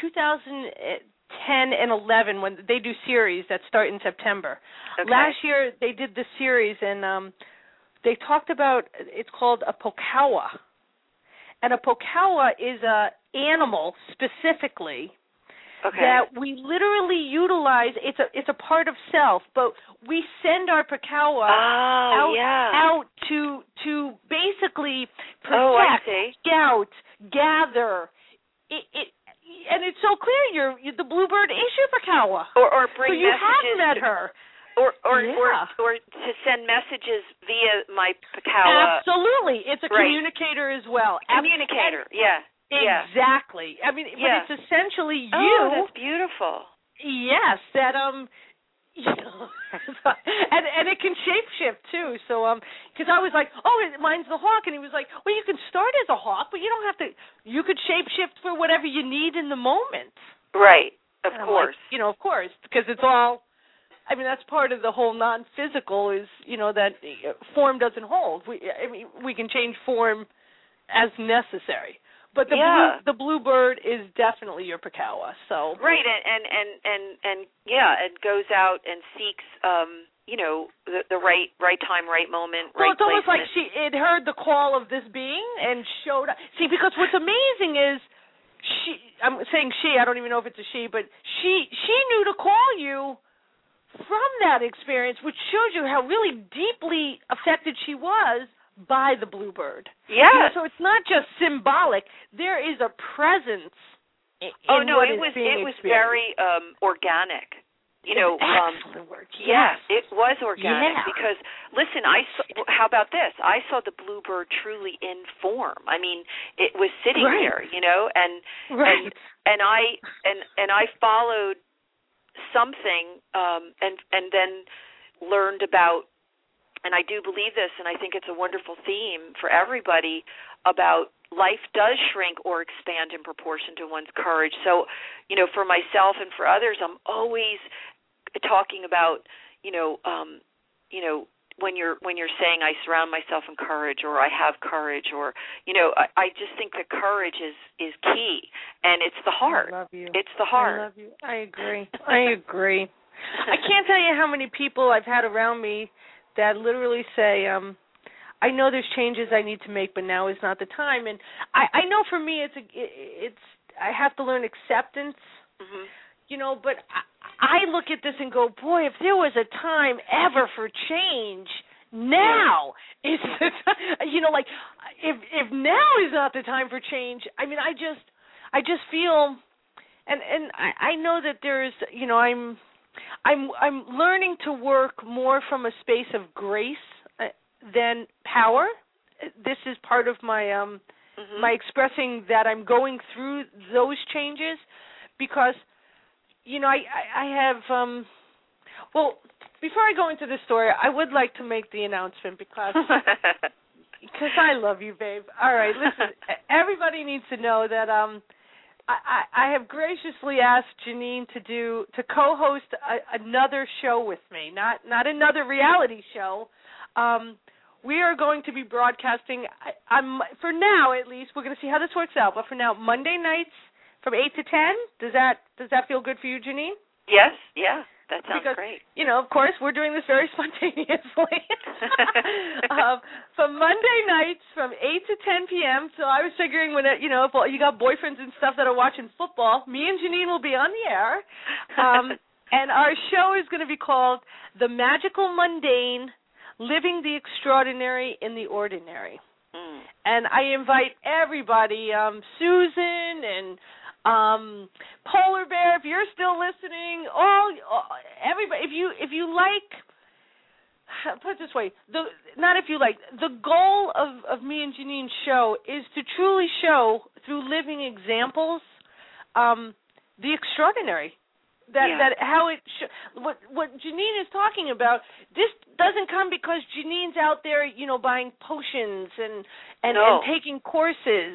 2010 and 11, when they do series that start in September. Okay. Last year they did the series, and they talked about, it's called a pokawa, and a pokawa is a animal specifically. Okay. That we literally utilize. It's a part of self, but we send our pokawa out to basically protect, scout, gather. And it's so clear. The bluebird is your pokawa, or bring so you messages. have met her. Or to send messages via my pokawa. Absolutely, it's a communicator as well. Communicator, yeah. Exactly. But it's essentially you. Oh, that's beautiful. Yes, that and it can shapeshift too. So because I was like, "Oh, mine's the hawk," and he was like, "Well, you can start as a hawk, but you don't have to. You could shapeshift for whatever you need in the moment." Right. Of course. Of course, because it's all. That's part of the whole non-physical is that form doesn't hold. We can change form as necessary. But the bluebird is definitely your pokawa. So right, and it goes out and seeks the right time, right moment, right place. So it's almost like it heard the call of this being and showed up. See, because what's amazing is I'm saying she, I don't even know if it's a she, but she knew to call you from that experience, which shows you how really deeply affected she was by the bluebird. Yeah. So it's not just symbolic. There is a presence in it was very organic. Excellent word. Yes, it was organic because listen, how about this? I saw the bluebird truly in form. It was sitting there, and I followed something and then learned about. And I do believe this, and I think it's a wonderful theme for everybody, about life does shrink or expand in proportion to one's courage. So, for myself and for others, I'm always talking about, when you're saying I surround myself in courage, or I have courage, or, I just think that courage is key, and it's the heart. I love you. It's the heart. I love you. I agree. I can't tell you how many people I've had around me that literally say, I know there's changes I need to make, but now is not the time. And I know for me, it's I have to learn acceptance, but I look at this and go, boy, if there was a time ever for change, now is the time. If now is not the time for change, I just feel, and I know that there's, I'm learning to work more from a space of grace than power. This is part of my my expressing that I'm going through those changes, because, you know, I have, well, before I go into the story, I would like to make the announcement because I love you, babe. All right, listen, everybody needs to know that I have graciously asked Janine to co-host another show with me, not another reality show. We are going to be broadcasting, for now at least, we're going to see how this works out, but for now, Monday nights from 8 to 10. Does that feel good for you, Janine? Yes, yeah, that sounds great. You know, of course, we're doing this very spontaneously. From Monday nights from 8 to 10 p.m., so I was figuring when, if you got boyfriends and stuff that are watching football, me and Janine will be on the air, and our show is going to be called The Magical Mundane, Living the Extraordinary in the Ordinary. And I invite everybody, Susan and Polar Bear, if you're still listening, everybody, if you like, put it this way, the goal of me and Janine's show is to truly show through living examples the extraordinary. That how it what Janine is talking about, this doesn't come because Janine's out there, buying potions and taking courses.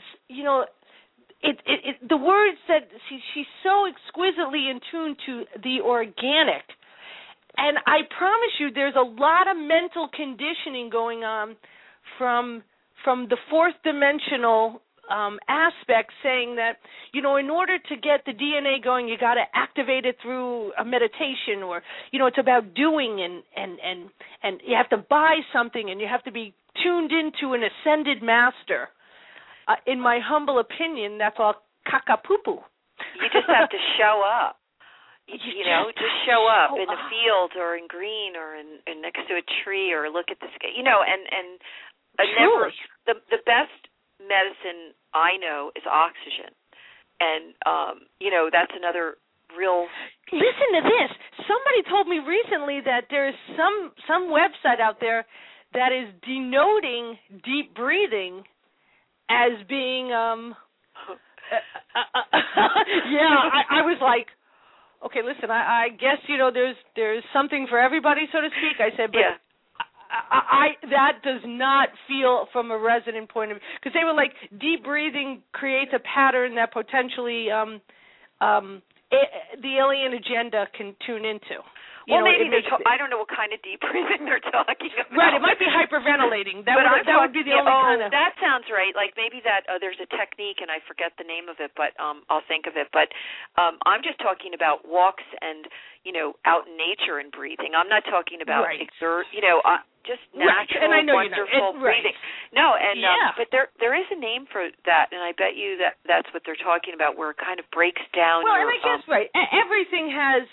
The words that she's so exquisitely in tune to the organic. And I promise you there's a lot of mental conditioning going on from the fourth dimensional aspect, saying that, in order to get the DNA going, you got to activate it through a meditation, or, it's about doing, and you have to buy something, and you have to be tuned into an ascended master. In my humble opinion, that's all caca-poo-poo. You just have to show up. Just show up in the field, or in green, or in next to a tree, or look at the sky. And the best medicine I know is oxygen, and that's another real. Listen to this. Somebody told me recently that there is some website out there that is denoting deep breathing as being I was like, okay, listen, I guess there's something for everybody, so to speak. I said, but that does not feel from a resonant point of view, because they were like, deep breathing creates a pattern that potentially the alien agenda can tune into. Maybe I don't know what kind of deep breathing they're talking about. Right, it might be hyperventilating. That would be the only kind of. That sounds right. Like maybe that there's a technique, and I forget the name of it, but I'll think of it. But I'm just talking about walks and out in nature and breathing. I'm not talking about just natural, and I know wonderful breathing. No, and but there is a name for that, and I bet you that's what they're talking about, where it kind of breaks down. Well, and I guess everything has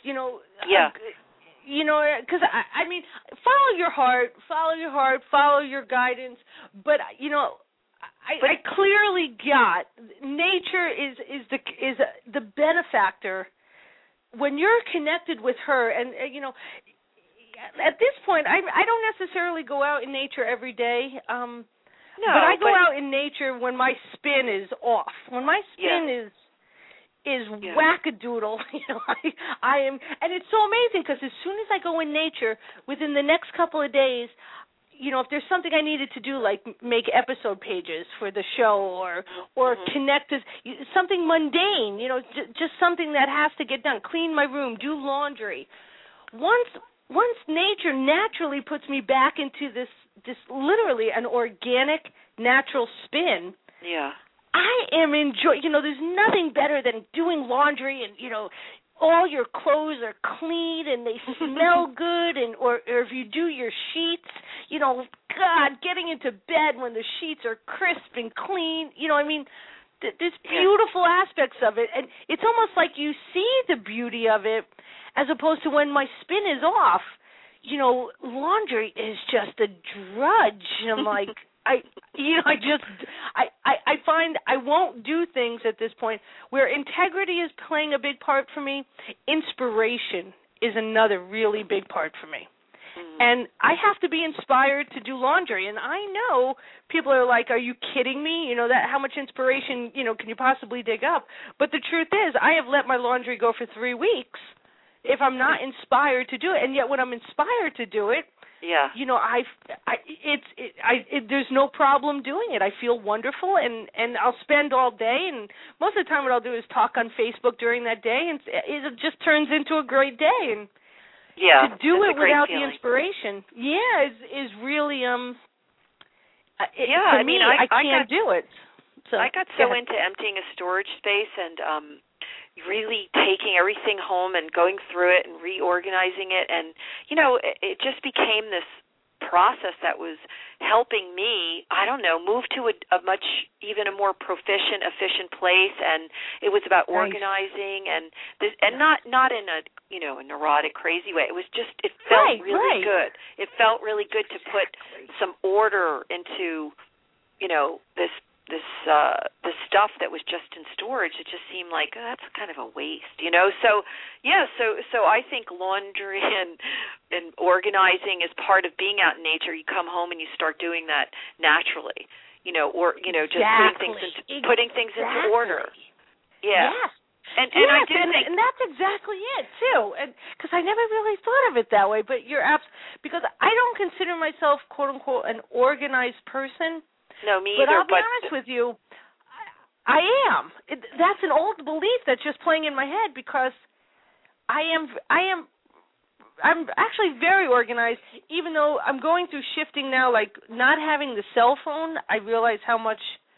because I mean, follow your heart, follow your guidance. But I clearly got nature is the benefactor when you're connected with her, and at this point, I don't necessarily go out in nature every day. But I go out in nature when my spin is off. When my spin is wackadoodle, I am, and it's so amazing because as soon as I go in nature, within the next couple of days, if there's something I needed to do, like make episode pages for the show, or connect to something mundane, just something that has to get done, clean my room, do laundry. Once nature naturally puts me back into this literally an organic, natural spin. Yeah. I am enjoying, there's nothing better than doing laundry and, all your clothes are clean and they smell good, and or if you do your sheets, God, getting into bed when the sheets are crisp and clean, there's beautiful aspects of it, and it's almost like you see the beauty of it as opposed to when my spin is off, laundry is just a drudge, and I'm like, I find I won't do things at this point where integrity is playing a big part for me. Inspiration is another really big part for me. And I have to be inspired to do laundry. And I know people are like, are you kidding me? You know, that how much inspiration, can you possibly dig up? But the truth is, I have let my laundry go for 3 weeks if I'm not inspired to do it. And yet when I'm inspired to do it, there's no problem doing it. I feel wonderful, and I'll spend all day, and most of the time what I'll do is talk on Facebook during that day, and it just turns into a great day. And to do it without the inspiration, is really for me, I can't do it. So I got so into emptying a storage space and really taking everything home and going through it and reorganizing it, and it just became this process that was helping me, move to a much even a more proficient, efficient place. And it was about organizing and not in a a neurotic, crazy way. It was just it felt really good. It felt really good to put some order into this stuff that was just in storage. It just seemed like that's kind of a waste, So I think laundry and organizing is part of being out in nature. You come home and you start doing that naturally, just putting things into order. Yeah. Yes. And I do think, and that's exactly it too. And because I never really thought of it that way, but you're because I don't consider myself quote unquote an organized person. No, me either. But I'll be honest with you, I am. That's an old belief that's just playing in my head because I'm actually very organized. Even though I'm going through shifting now, like not having the cell phone, I realize how much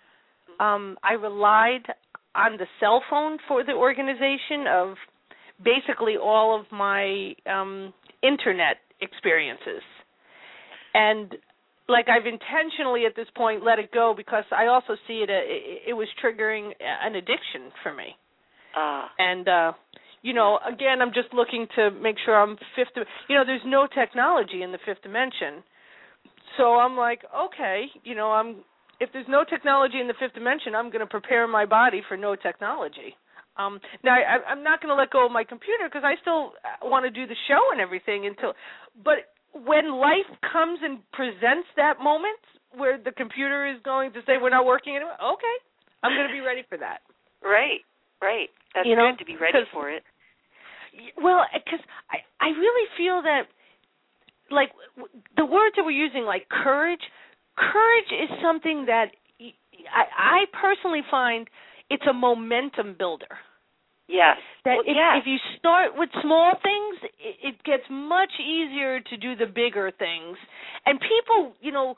I relied on the cell phone for the organization of basically all of my internet experiences. And like I've intentionally at this point let it go because I also see it was triggering an addiction for me. And again, I'm just looking to make sure I'm there's no technology in the fifth dimension. So I'm like, okay, if there's no technology in the fifth dimension, I'm going to prepare my body for no technology. Now, I'm not going to let go of my computer because I still want to do the show and everything but when life comes and presents that moment where the computer is going to say we're not working anymore, okay, I'm going to be ready for that. Right. That's good to be ready for it. Well, because I really feel that, like, the words that we're using, like courage is something that I personally find it's a momentum builder. Yes. That if you start with small things, it gets much easier to do the bigger things. And people,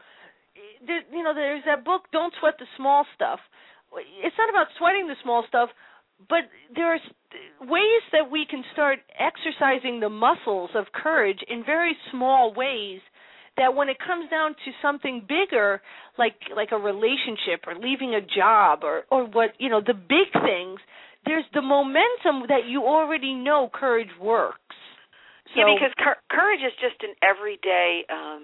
there's that book, Don't Sweat the Small Stuff. It's not about sweating the small stuff, but there are ways that we can start exercising the muscles of courage in very small ways that when it comes down to something bigger, like a relationship or leaving a job or what, the big things, there's the momentum that you already know courage works. So, because courage is just an everyday,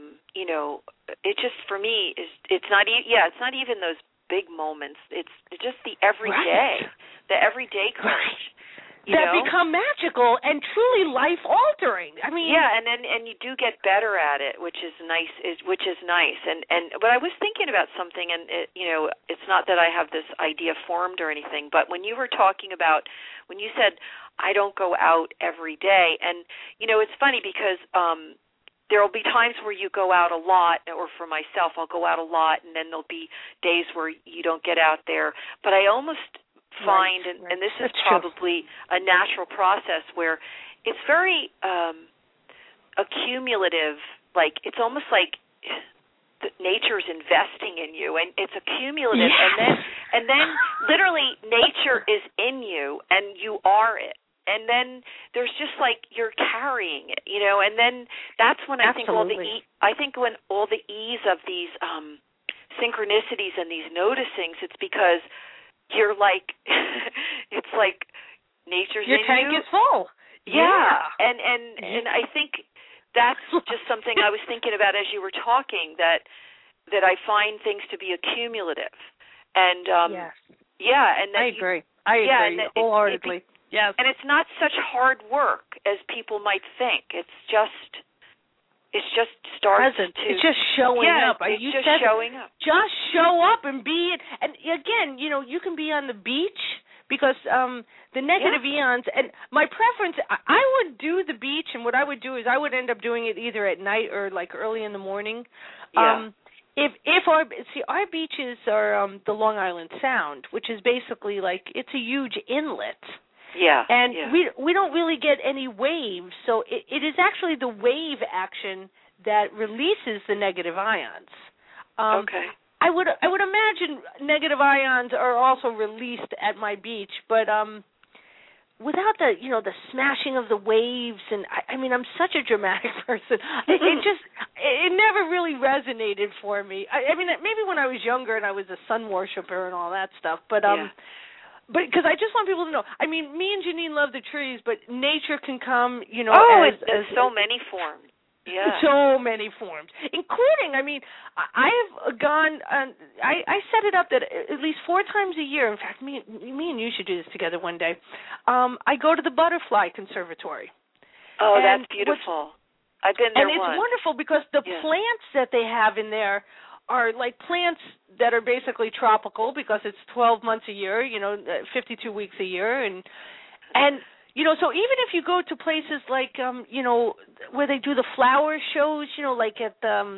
it just, for me, it's not even those big moments. It's just the everyday, the everyday courage. That become magical and truly life-altering. I mean, and you do get better at it, which is nice. But I was thinking about something, and it's not that I have this idea formed or anything, but when you were talking about, when you said I don't go out every day, and it's funny because there will be times where you go out a lot, or for myself, I'll go out a lot, and then there'll be days where you don't get out there. But I almost find, and this is probably a natural process where it's very accumulative, like it's almost like nature's investing in you, and it's accumulative, and then literally nature is in you, and you are it. And then there's just like you're carrying it, and then that's when I think when all the ease of these synchronicities and these noticings, it's because you're like, it's like nature's your in tank you. is full. Yeah. And I think that's just something I was thinking about as you were talking, that I find things to be accumulative. And yes. And I agree wholeheartedly. Yes. And it's not such hard work as people might think. It's just It just starts present. to... It's just showing up. It's just showing up. Just show up and be it. And again, you can be on the beach because the negative eons, and my preference, I would do the beach, and what I would do is I would end up doing it either at night or like early in the morning. Yeah. If our beaches are the Long Island Sound, which is basically like it's a huge inlet. Yeah. And we don't really get any waves, so it is actually the wave action that releases the negative ions. Okay. I would imagine negative ions are also released at my beach, but without the the smashing of the waves, and I mean I'm such a dramatic person. It never really resonated for me. I mean maybe when I was younger and I was a sun worshiper and all that stuff, but But because I just want people to know, I mean, me and Janine love the trees, but nature can come, there's so many forms. Yeah. So many forms, including, I mean, I have gone, I set it up that at least 4 times a year, in fact, me and you should do this together one day, I go to the Butterfly Conservatory. Oh, that's beautiful. I've been there once. And it's wonderful because the plants that they have in there are like plants that are basically tropical because it's 12 months a year, 52 weeks a year, and so even if you go to places like where they do the flower shows, like at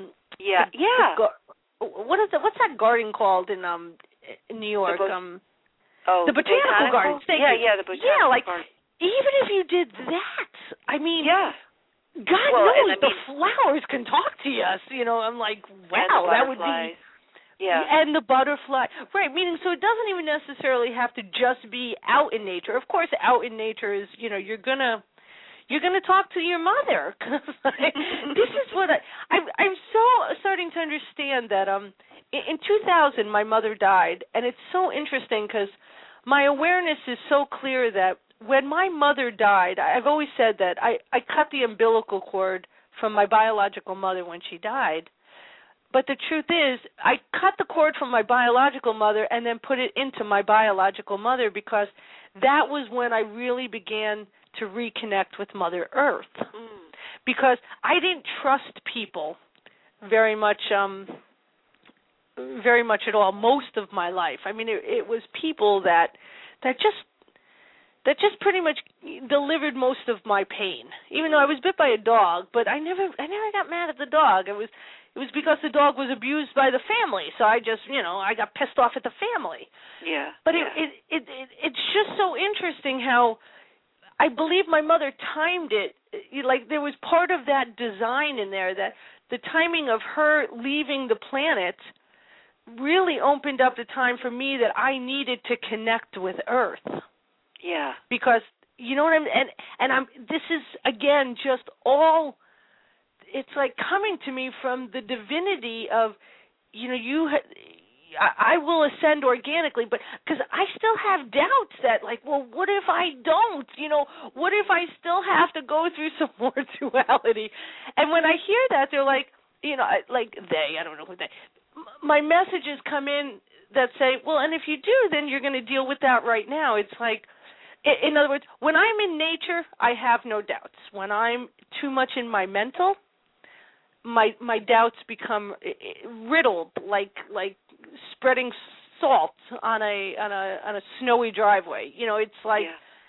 what's that garden called in New York? The botanical garden. The botanical garden. Even if you did that, I mean, God knows the flowers can talk to us. I'm like, wow, that would be. Yeah. And the butterfly. Right, meaning so it doesn't even necessarily have to just be out in nature. Of course, out in nature is, you're going to talk to your mother. This is what I'm so starting to understand that in 2000 my mother died, and it's so interesting because my awareness is so clear that when my mother died, I've always said that I cut the umbilical cord from my biological mother when she died. But the truth is, I cut the cord from my biological mother and then put it into my biological mother because that was when I really began to reconnect with Mother Earth. Because I didn't trust people very much at all most of my life. I mean, it was people that just pretty much delivered most of my pain. Even though I was bit by a dog, but I never got mad at the dog. It was because the dog was abused by the family, so I just, I got pissed off at the family. Yeah. But it's just so interesting how I believe my mother timed it. Like there was part of that design in there that the timing of her leaving the planet really opened up the time for me that I needed to connect with Earth. Yeah. Because you know what this is again just all. It's like coming to me from the divinity of, I will ascend organically, but because I still have doubts that, like, well, what if I don't? What if I still have to go through some more duality? And when I hear that, they're like, I don't know who they. My messages come in that say, well, and if you do, then you're going to deal with that right now. It's like, in other words, when I'm in nature, I have no doubts. When I'm too much in my mental, my doubts become riddled like spreading salt on a snowy driveway. It's like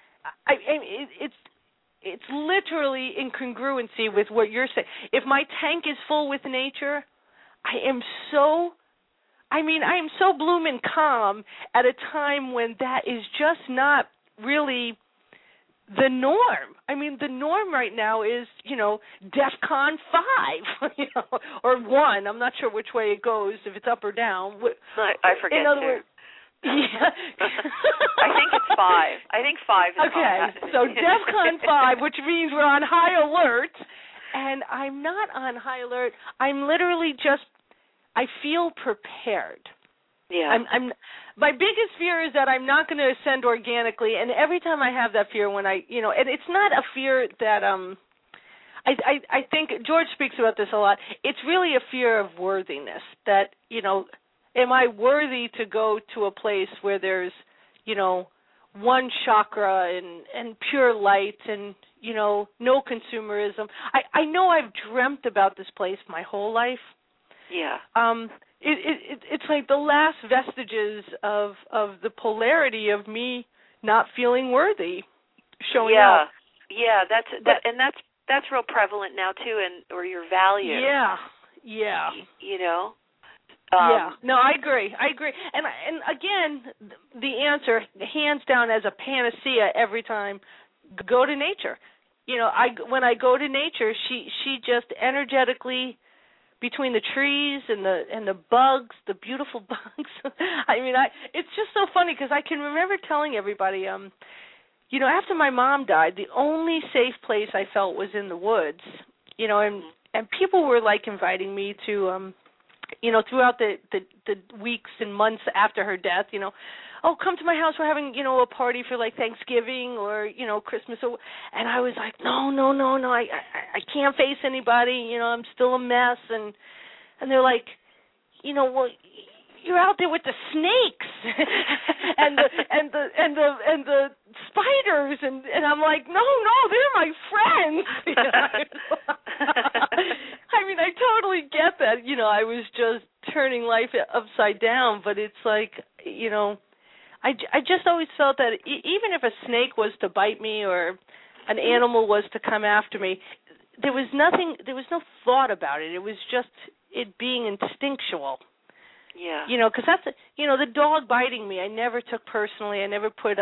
it's literally in congruency with what you're saying. If my tank is full with nature, I am so bloomin' calm at a time when that is just not really the norm. I mean, the norm right now is, DEFCON 5, or 1. I'm not sure which way it goes, if it's up or down. I forget. In other words, yeah. I think it's 5. I think 5 is okay, so DEFCON 5, which means we're on high alert, and I'm not on high alert. I'm literally I feel prepared. Yeah. My biggest fear is that I'm not going to ascend organically, and every time I have that fear, when and it's not a fear that I think George speaks about this a lot. It's really a fear of worthiness. That am I worthy to go to a place where there's one chakra and pure light and, you know, no consumerism. I know I've dreamt about this place my whole life. Yeah. It's like the last vestiges of the polarity of me not feeling worthy showing up. Yeah, that's real prevalent now too, or your value. Yeah. You know. No, I agree. And again, the answer, hands down, as a panacea every time, go to nature. You know, when I go to nature, she just energetically, between the trees and the bugs, the beautiful bugs. I mean, it's just so funny because I can remember telling everybody, you know, after my mom died, the only safe place I felt was in the woods. You know, and people were like inviting me to, you know, throughout the weeks and months after her death, you know, oh, come to my house, we're having, you know, a party for like Thanksgiving or, you know, Christmas, and I was like, no, I can't face anybody, you know, I'm still a mess, and they're like, you know, well, you're out there with the snakes and the spiders, and I'm like, no, they're my friends. You know? I mean, I totally get that. You know, I was just turning life upside down, but it's like, you know, I just always felt that even if a snake was to bite me or an animal was to come after me, there was no thought about it. It was just it being instinctual. Yeah. You know, because that's, you know, the dog biting me, I never took personally. I never put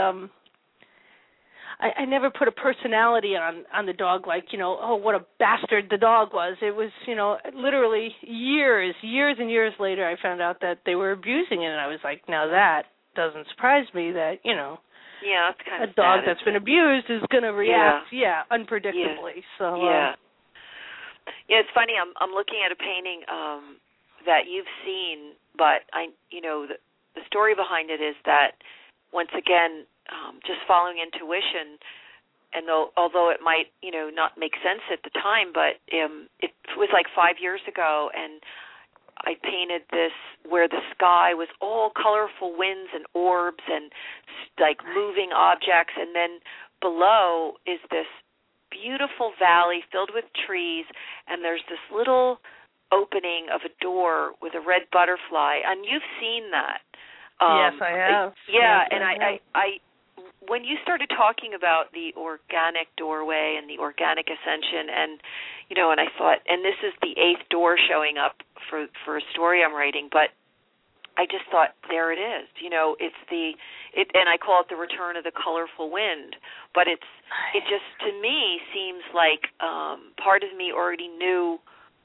I never put a personality on the dog, like, you know, oh, what a bastard the dog was. It was, you know, literally years and years later I found out that they were abusing it, and I was like, now that doesn't surprise me that, you know, it's kind of a dog sad, that's been abused is going to react, unpredictably. So yeah, it's funny. I'm looking at a painting that you've seen, but you know, the story behind it is that once again, just following intuition, and although it might, you know, not make sense at the time, but it was like 5 years ago, and I painted this where the sky was all colorful winds and orbs and like moving objects, and then below is this beautiful valley filled with trees, and there's this little opening of a door with a red butterfly, and you've seen that. Yes, I have. Yeah, yes, and I when you started talking about the organic doorway and the organic ascension, and you know, and I thought, and this is the 8th door showing up for a story I'm writing, but I just thought, there it is. You know, and I call it the return of the colorful wind, but it just to me seems like part of me already knew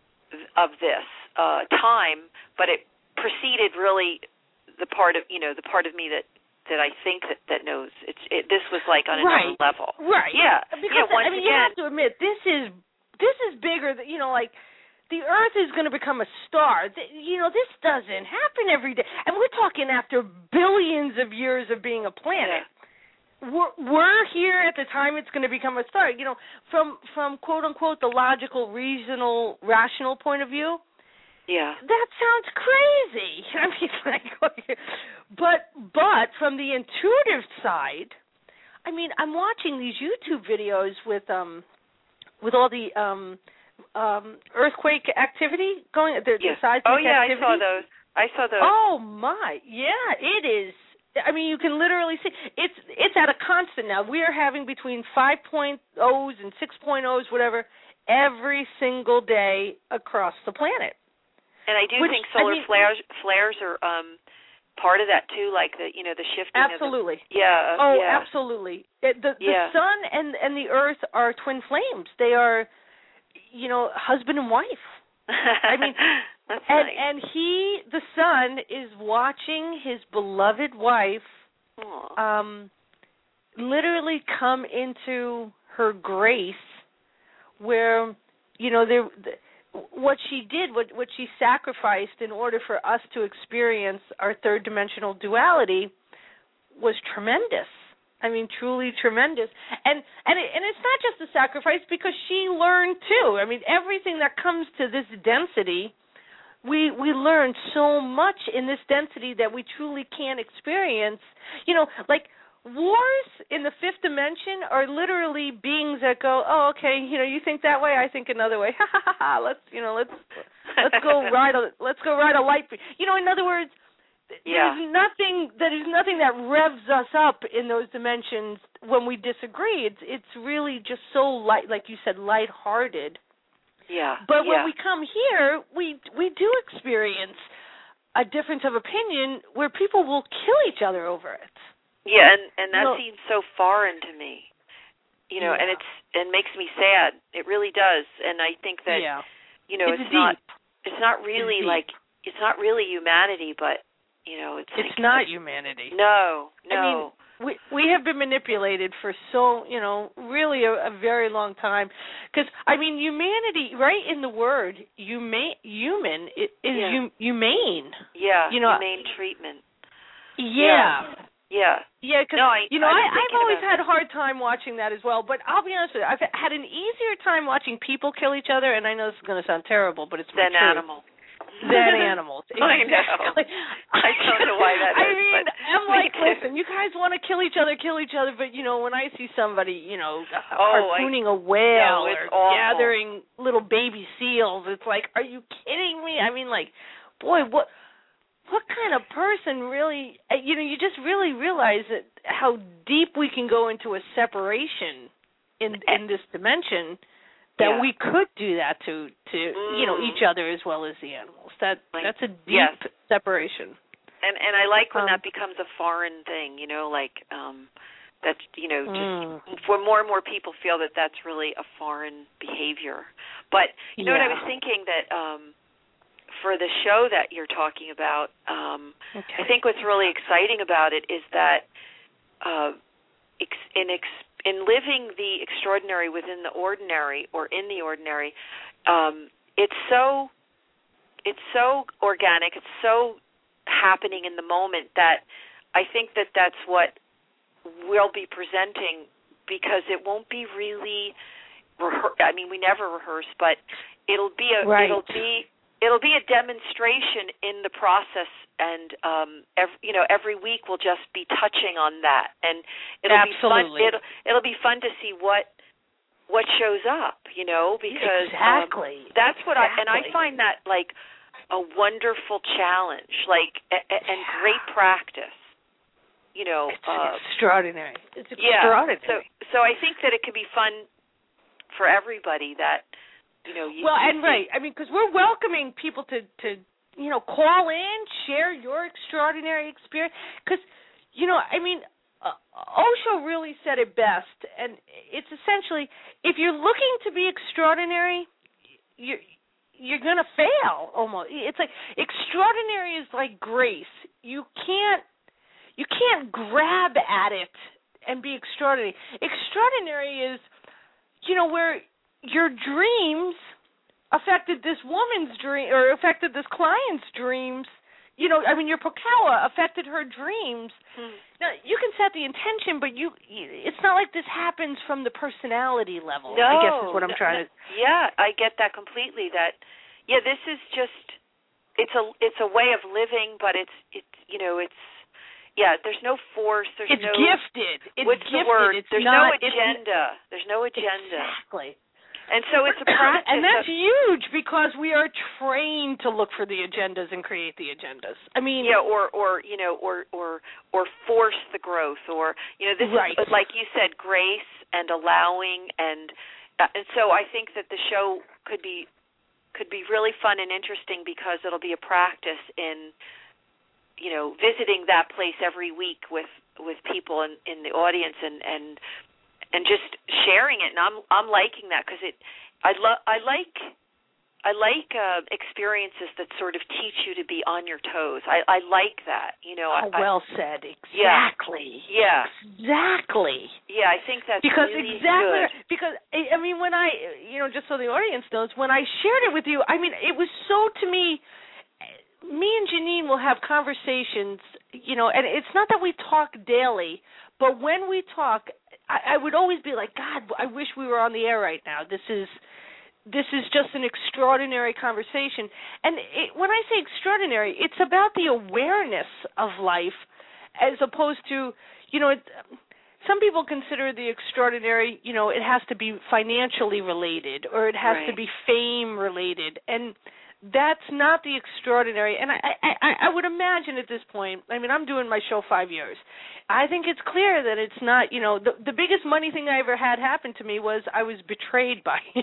of this time, but it preceded really the part of me that I think that knows. This was like on another level. Right. Yeah. Because once I mean, you have to admit, this is bigger than, you know, like the Earth is going to become a star. You know, this doesn't happen every day, and we're talking after billions of years of being a planet. Yeah. We're here at the time it's going to become a star. You know, from quote unquote the logical, reasonable, rational point of view. Yeah. That sounds crazy. I mean, like, but from the intuitive side, I mean, I'm watching these YouTube videos with all the earthquake activity going. The seismic activity. I saw those. Oh my, yeah, it is. I mean, you can literally see it's at a constant now. We are having between 5.0s and 6.0s, whatever, every single day across the planet. And I do think solar flares are part of that too, like the shifting. Absolutely. Absolutely. The sun and the Earth are twin flames. They are, you know, husband and wife. I mean, that's nice. And the sun, is watching his beloved wife, literally come into her grace, where, you know, what she did, what she sacrificed in order for us to experience our third dimensional duality was tremendous. I mean, truly tremendous. And it's not just a sacrifice, because she learned too. I mean, everything that comes to this density, we learn so much in this density that we truly can't experience. You know, like wars in the fifth dimension are literally beings that go, oh, okay, you think that way, I think another way. Ha ha ha ha. Let's go ride a light. In other words, there's nothing that revs us up in those dimensions when we disagree. It's really just so light, like you said, lighthearted. Yeah. But when we come here, we do experience a difference of opinion where people will kill each other over it. Yeah, and that seems so foreign to me. And it makes me sad. It really does. And I think that it's not really it's not really humanity, but it's not humanity. No. I mean, we have been manipulated for really a very long time. Because, humanity, right in the word, human, is humane. Yeah, humane treatment. Yeah. Yeah. Yeah, because, I've always had a hard time watching that as well. But I'll be honest with you, I've had an easier time watching people kill each other, and I know this is going to sound terrible, but it's than animals. Than animals. Exactly. I don't know why that is. I'm like, listen, you guys want to kill each other, but, when I see somebody, harpooning a whale or gathering little baby seals, it's like, are you kidding me? I mean, boy, what kind of person really, you just really realize that how deep we can go into a separation in this dimension. That we could do that to each other as well as the animals. That's a deep separation. And I like when that becomes a foreign thing. That's just when more and more people feel that that's really a foreign behavior. But what I was thinking that for the show that you're talking about, I think what's really exciting about it is that in living the extraordinary within the ordinary or in the ordinary, it's so organic, it's so happening in the moment that I think that that's what we'll be presenting, because it won't be really we never rehearse, but it'll be a demonstration in the process. And every week we'll just be touching on that, and it'll be fun. It'll be fun to see what shows up, because that's what I find that like a wonderful challenge, and great practice. It's extraordinary. It's extraordinary. So I think that it can be fun for everybody. That because we're welcoming people to call in, share your extraordinary experience. Because, Osho really said it best, and it's essentially, if you're looking to be extraordinary, you're going to fail almost. It's like extraordinary is like grace. You can't grab at it and be extraordinary. Extraordinary is, where your dreams affected this woman's dream, or affected this client's dreams. Your Pocahua affected her dreams. Now, you can set the intention, but it's not like this happens from the personality level. No, I guess is what I'm trying to. Yeah, I get that completely. This is just it's a way of living, but it's there's no force. There's it's gifted. It's what's gifted. the word? It's there's not, no agenda. There's no agenda. Exactly. And so it's a practice. And that's huge, because we are trained to look for the agendas and create the agendas. Or force the growth, or this is, like you said, grace and allowing, and so I think that the show could be really fun and interesting, because it'll be a practice in visiting that place every week with people in the audience and just sharing it, and I'm liking that, because I like experiences that sort of teach you to be on your toes. I like that, well said. Exactly. Yeah. Exactly. Yeah, I think that's because really good. Good. Because when I just so the audience knows, when I shared it with you, it was so, to me and Janine will have conversations, and it's not that we talk daily, but when we talk, I would always be like, God, I wish we were on the air right now. This is just an extraordinary conversation. And when I say extraordinary, it's about the awareness of life, as opposed to, some people consider the extraordinary, it has to be financially related or it has to be fame related, and that's not the extraordinary. And I would imagine at this point, I mean, I'm doing my show 5 years. I think it's clear that it's not, the biggest money thing I ever had happen to me was I was betrayed by it.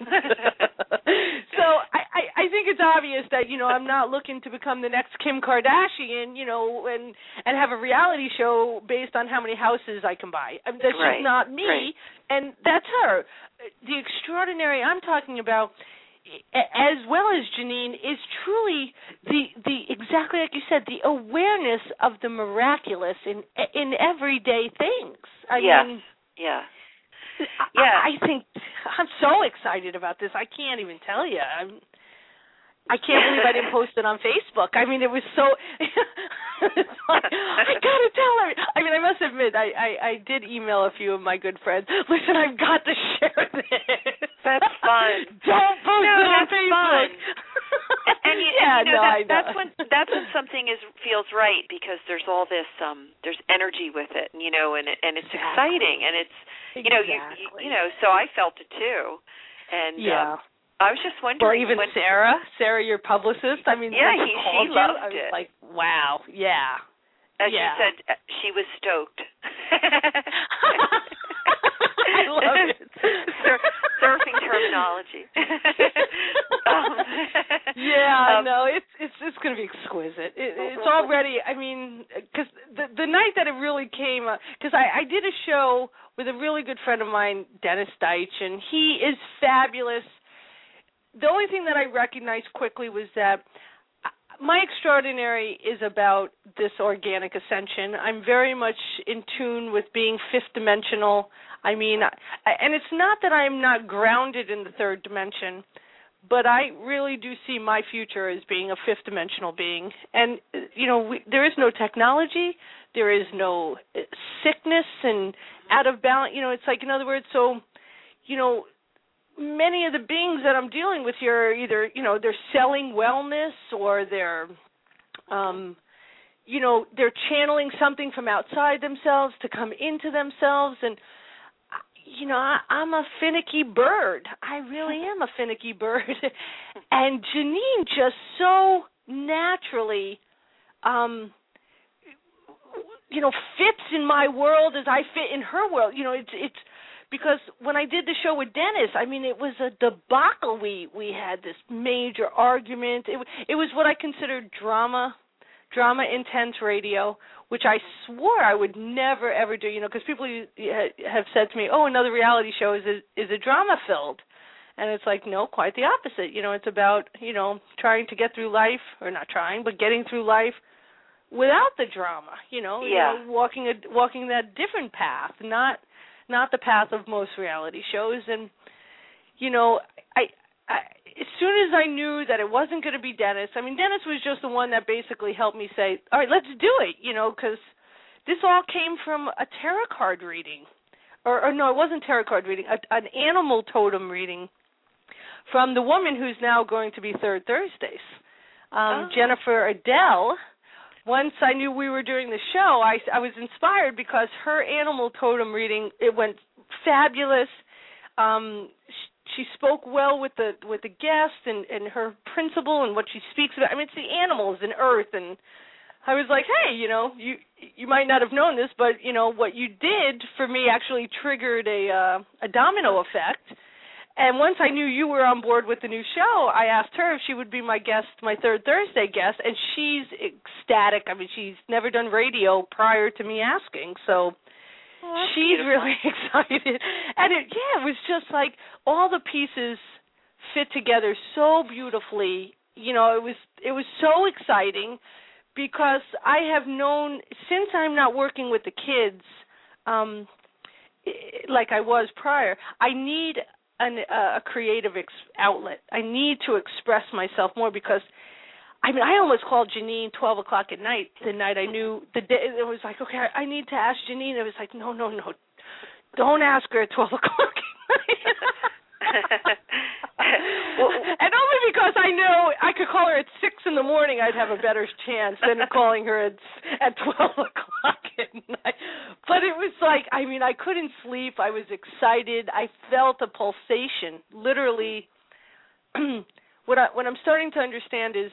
So I think it's obvious that, I'm not looking to become the next Kim Kardashian, and have a reality show based on how many houses I can buy. I mean, that's just not me, and that's her. The extraordinary I'm talking about, as well as Janine, is truly the exactly like you said, the awareness of the miraculous in everyday things. I mean, I think I'm so excited about this. I can't even tell you. I can't believe I didn't post it on Facebook. I mean, it was so. I gotta tell her. I mean, I must admit, I did email a few of my good friends. Listen, I've got to share this. That's fun. Don't post it on Facebook. That's when something feels right, because there's all this there's energy with it, and it's exciting, and it's so I felt it too, and I was just wondering. Well, even Sarah, your publicist. I mean, she loved it. I was like, wow, yeah. As she said, she was stoked. I love it. Surfing terminology. No, it's going to be exquisite. It's already. I mean, because the night that it really came, because I did a show with a really good friend of mine, Dennis Deitch, and he is fabulous. The only thing that I recognized quickly was that my extraordinary is about this organic ascension. I'm very much in tune with being fifth dimensional. I mean, and it's not that I'm not grounded in the third dimension, but I really do see my future as being a fifth dimensional being. And, there is no technology. There is no sickness and out of balance. It's like, in other words, so, many of the beings that I'm dealing with here are either, they're selling wellness, or they're, they're channeling something from outside themselves to come into themselves. And, I'm a finicky bird. I really am a finicky bird. And Janine just so naturally, fits in my world as I fit in her world. It's because when I did the show with Dennis, I mean, it was a debacle. We had this major argument. It was what I considered drama intense radio, which I swore I would never ever do. Because people have said to me, "Oh, another reality show is a drama filled," and it's like, no, quite the opposite. It's about trying to get through life, or not trying, but getting through life without the drama. Walking that different path, not the path of most reality shows. And, I as soon as I knew that it wasn't going to be Dennis, I mean, Dennis was just the one that basically helped me say, all right, let's do it, because this all came from a tarot card reading. Or no, it wasn't tarot card reading, an animal totem reading from the woman who's now going to be Third Thursdays, Jennifer Adele. Once I knew we were doing the show, I was inspired because her animal totem reading, it went fabulous. She spoke well with the guest and her principle and what she speaks about. I mean, it's the animals and earth, and I was like, hey, you might not have known this, but what you did for me actually triggered a domino effect. And once I knew you were on board with the new show, I asked her if she would be my guest, my Third Thursday guest, and she's ecstatic. I mean, she's never done radio prior to me asking, so she's beautiful. Really excited. And it was just like all the pieces fit together so beautifully. It was so exciting because I have known, since I'm not working with the kids like I was prior, I need a creative outlet. I need to express myself more because, I mean, I almost called Janine 12 o'clock at night the night I knew the day. It was like, okay, I need to ask Janine. It was like, no, don't ask her at 12 o'clock at night. And only because I know I could call her at 6 in the morning, I'd have a better chance than calling her at 12 o'clock at night. But it was like, I mean, I couldn't sleep. I was excited. I felt a pulsation. Literally, what I'm starting to understand is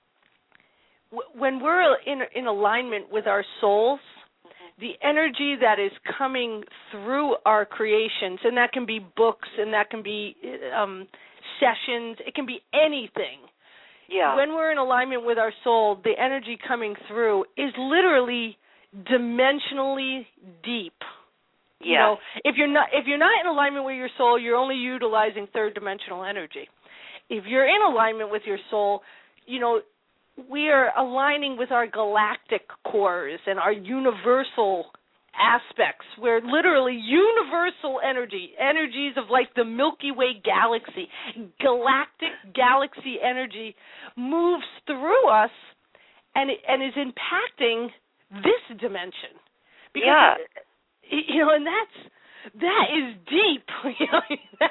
when we're in alignment with our souls, the energy that is coming through our creations, and that can be books, and that can be sessions, it can be anything. Yeah. When we're in alignment with our soul, the energy coming through is literally dimensionally deep. Yeah. You know, if you're not in alignment with your soul, you're only utilizing third dimensional energy. If you're in alignment with your soul, you know, we are aligning with our galactic cores and our universal aspects. We're literally universal energies of like the Milky Way galaxy. Galactic galaxy energy moves through us and is impacting this dimension. Because, you know, and that is deep. You know,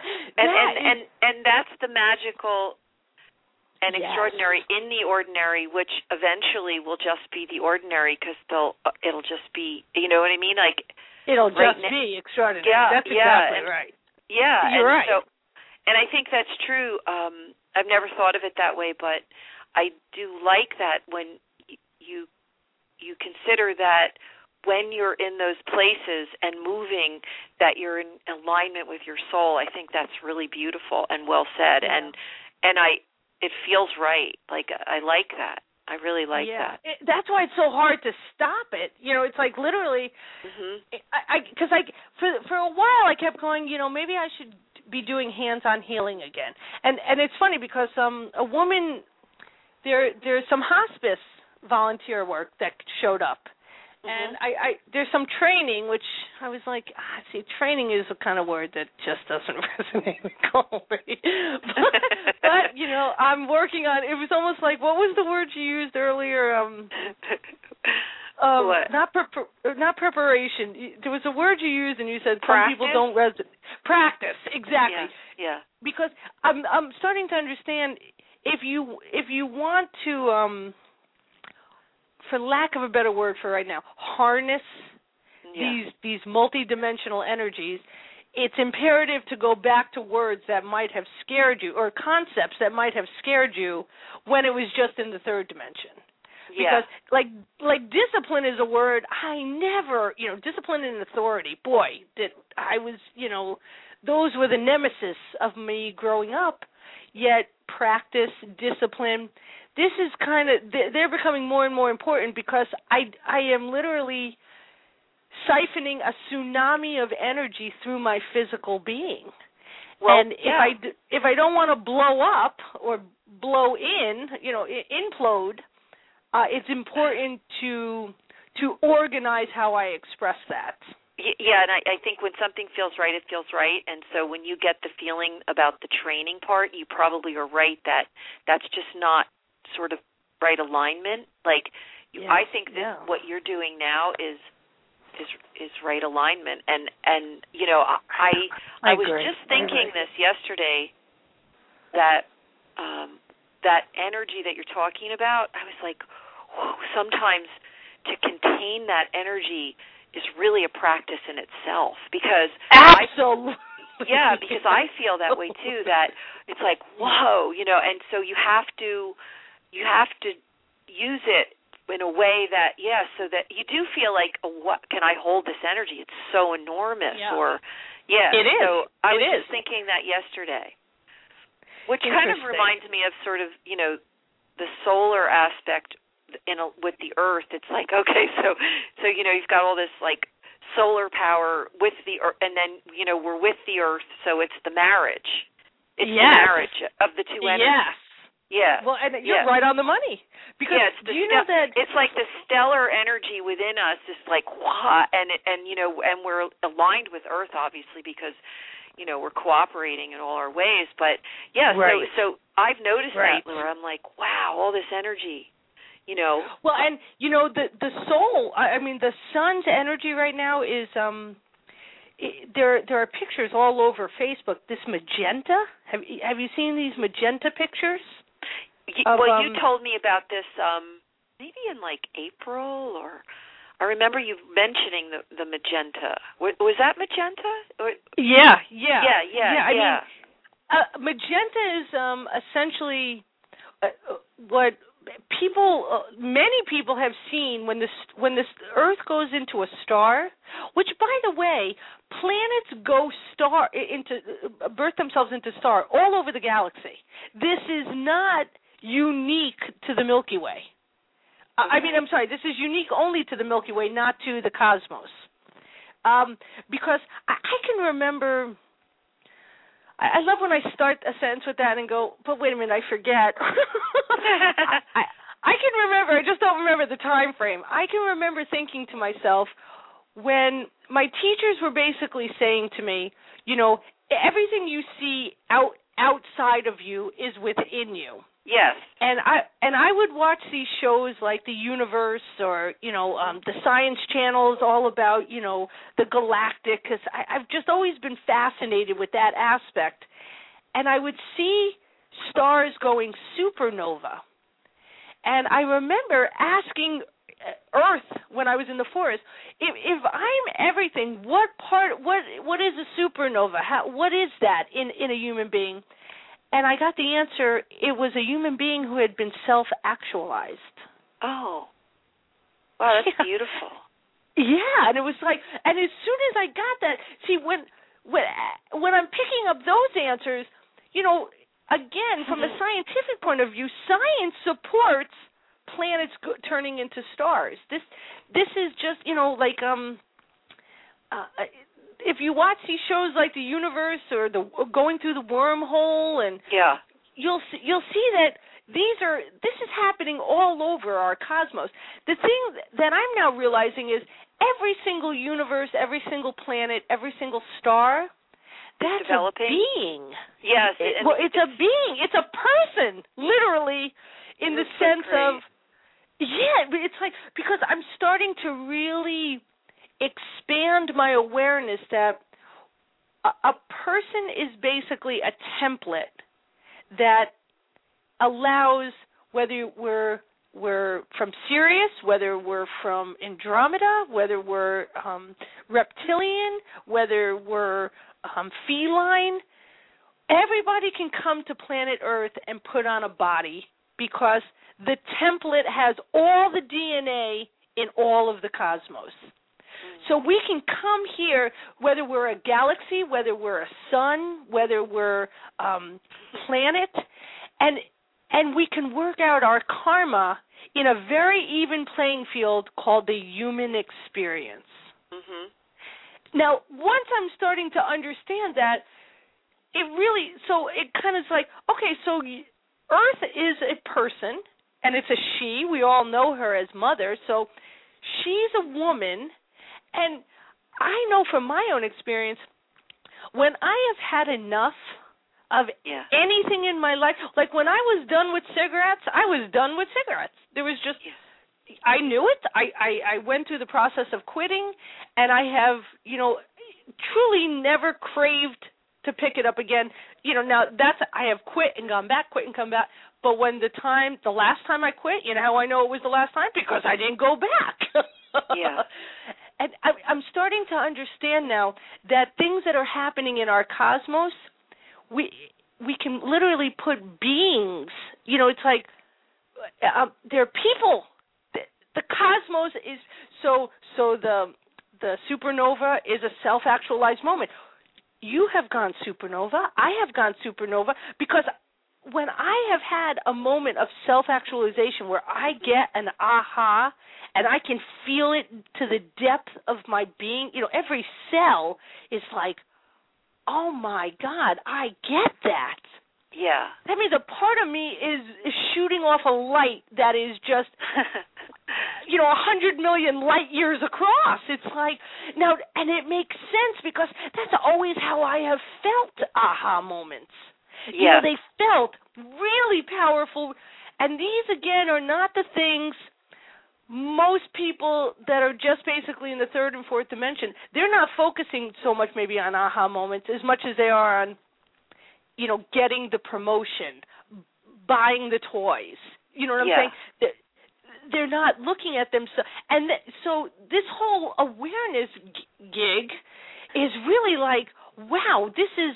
and that's the magical and yes. extraordinary in the ordinary, which eventually will just be the ordinary because it'll just be, you know what I mean? Like it'll just be extraordinary. Yeah, that's exactly right. Yeah, you're right. So, and I think that's true. I've never thought of it that way, but I do like that when you consider that when you're in those places and moving, that you're in alignment with your soul. I think that's really beautiful and well said, yeah. and it feels right. Like I like that. I really like that. That's why it's so hard to stop it. You know, it's like literally, because for a while I kept going, you know, maybe I should be doing hands-on healing again. And it's funny because a woman, there's some hospice volunteer work that showed up. And I there's some training, which I was like, see, training is a kind of word that just doesn't resonate with Colby. but, you know, I'm working on, it was almost like, what was the word you used earlier? What? Not preparation. There was a word you used, and you said practice? Some people don't resonate. Practice, exactly. Yeah. Because I'm starting to understand if you want to for lack of a better word for right now, harness these multidimensional energies, it's imperative to go back to words that might have scared you or concepts that might have scared you when it was just in the third dimension. Because like discipline is a word I never, you know, discipline and authority, boy, that I was, you know, those were the nemesis of me growing up, yet practice, discipline, this is kind of, they're becoming more and more important because I am literally siphoning a tsunami of energy through my physical being. Well, and if I don't want to blow up or blow in, you know, implode, it's important to organize how I express that. Yeah, and I think when something feels right, it feels right. And so when you get the feeling about the training part, you probably are right that that's just not sort of right alignment. Like, I think what you're doing now is right alignment. And you know, I was just thinking this yesterday that that energy that you're talking about, I was like, whoa, sometimes to contain that energy is really a practice in itself because absolutely. Because I feel that way too, that it's like, whoa, you know, and so you have to use it in a way that, so that you do feel like, what can I hold this energy? It's so enormous. It is. So I was just thinking that yesterday, which kind of reminds me of sort of, you know, the solar aspect with the earth. It's like, okay, so you know, you've got all this like solar power with the earth, and then, you know, we're with the earth, so it's the marriage. It's the marriage of the two energies. Yeah. Well, and you're right on the money. Because do you know that it's like the stellar energy within us is like, wow, and you know, and we're aligned with Earth obviously because, you know, we're cooperating in all our ways. But so I've noticed lately where I'm like, wow, all this energy, you know. Well, and you know, the soul. I mean, the sun's energy right now is there are pictures all over Facebook. This magenta. Have you seen these magenta pictures? Well, you told me about this maybe in like April or I remember you mentioning the magenta. Was that magenta? Yeah. I mean, magenta is essentially what many people have seen when this Earth goes into a star. Which, by the way, planets birth themselves into star all over the galaxy. This is not unique to the Milky Way. This is unique only to the Milky Way, not to the cosmos. Because I can remember, I love when I start a sentence with that and go, but wait a minute, I forget. I can remember, I just don't remember the time frame. I can remember thinking to myself, when my teachers were basically saying to me, everything you see outside of you is within you. Yes. And I would watch these shows like The Universe or, the Science Channel's all about, the galactic, because I've just always been fascinated with that aspect. And I would see stars going supernova. And I remember asking Earth when I was in the forest, if I'm everything, what is a supernova? What is that in a human being? And I got the answer, it was a human being who had been self-actualized. Oh. Wow, that's beautiful. Yeah, and it was like, and as soon as I got that, see, when I'm picking up those answers, again, from a scientific point of view, science supports planets turning into stars. This is just, if you watch these shows like The Universe or going through the wormhole, and you'll see that this is happening all over our cosmos. The thing that I'm now realizing is every single universe, every single planet, every single star, that's developing. A being. Yes. It's a being. It's a person, literally, in the sense of, it's like, because I'm starting to really expand my awareness that a person is basically a template that allows, whether we're from Sirius, whether we're from Andromeda, whether we're reptilian, whether we're feline, everybody can come to planet Earth and put on a body because the template has all the DNA in all of the cosmos. So we can come here, whether we're a galaxy, whether we're a sun, whether we're planet, and we can work out our karma in a very even playing field called the human experience. Mm-hmm. Now, once I'm starting to understand that, it kind of is like, okay, so Earth is a person, and it's a she. We all know her as Mother, so she's a woman. And I know from my own experience, when I have had enough of anything in my life, like when I was done with cigarettes, I was done with cigarettes. There was just, I knew it. I went through the process of quitting, and I have, truly never craved to pick it up again. Now I have quit and gone back, quit and come back. But when the last time I quit, how I know it was the last time? Because I didn't go back. Yeah. And I'm starting to understand now that things that are happening in our cosmos, we can literally put beings. It's like they're people. The cosmos is so the supernova is a self-actualized moment. You have gone supernova. I have gone supernova because when I have had a moment of self-actualization where I get an aha and I can feel it to the depth of my being, every cell is like, oh, my God, I get that. Yeah. That means a part of me is shooting off a light that is just, 100 million light years across. It's like, now, and it makes sense because that's always how I have felt aha moments. Yeah. They felt really powerful. And these, again, are not the things most people that are just basically in the third and fourth dimension, they're not focusing so much maybe on aha moments as much as they are on, getting the promotion, buying the toys. You know what I'm saying? they're not looking at them. So this whole awareness gig is really like, wow, this is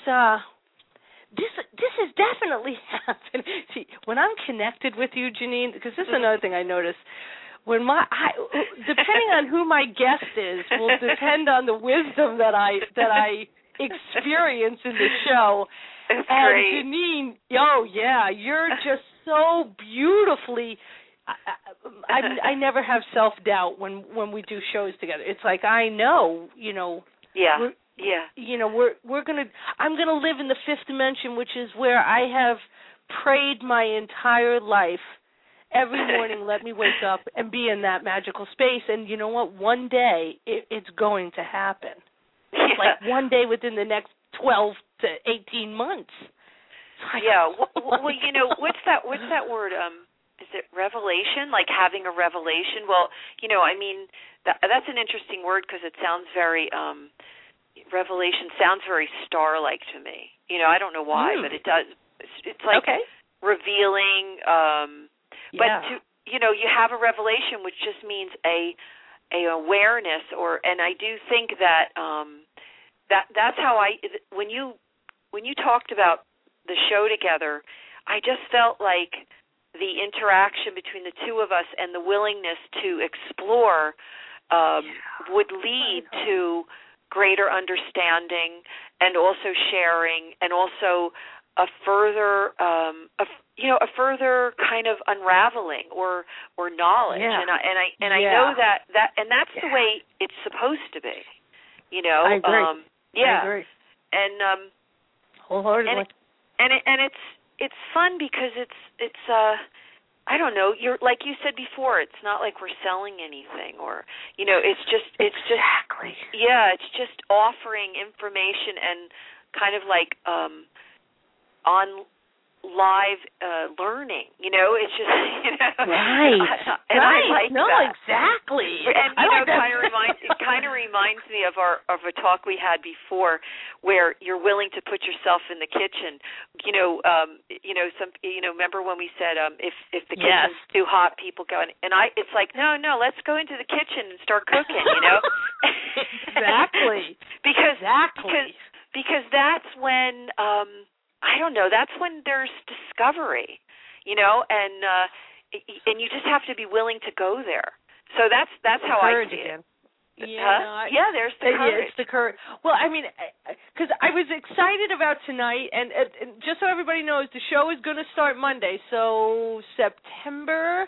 definitely happening. See, when I'm connected with you, Janine, because this is another thing I noticed. When depending on who my guest is, will depend on the wisdom that I experience in the show. That's and great. Janine, oh yeah, you're just so beautifully. I never have self-doubt when we do shows together. It's like I know, Yeah. I'm gonna live in the fifth dimension, which is where I have prayed my entire life. Every morning, let me wake up and be in that magical space. And you know what? One day, it's going to happen. Yeah. Like one day within the next 12 to 18 months. Like, yeah. Well, what's that word? Is it revelation? Like having a revelation? Well, that's an interesting word because it sounds very. Revelation sounds very star-like to me. I don't know why, but it does. It's like revealing. But you have a revelation, which just means a awareness, and I do think that that's how when you talked about the show together, I just felt like the interaction between the two of us and the willingness to explore would lead to greater understanding and also sharing and also a further kind of unraveling or knowledge, and I know that and that's the way it's supposed to be, I agree. I agree. And wholeheartedly. And it's fun because it's I don't know, you're like you said before, it's not like we're selling anything or it's just exactly. It's just offering information and kind of like on live learning, it's just right. And I like that. Exactly. And it kind of reminds me of a talk we had before, where you're willing to put yourself in the kitchen. Remember when we said if the kitchen's too hot, people go in, and it's like no, let's go into the kitchen and start cooking. Exactly. Because that's when. I don't know. That's when there's discovery, and you just have to be willing to go there. So that's how I see it. Yeah, there's the courage. Yeah, it's the courage. Well, I mean, because I was excited about tonight, and just so everybody knows, the show is going to start Monday. So September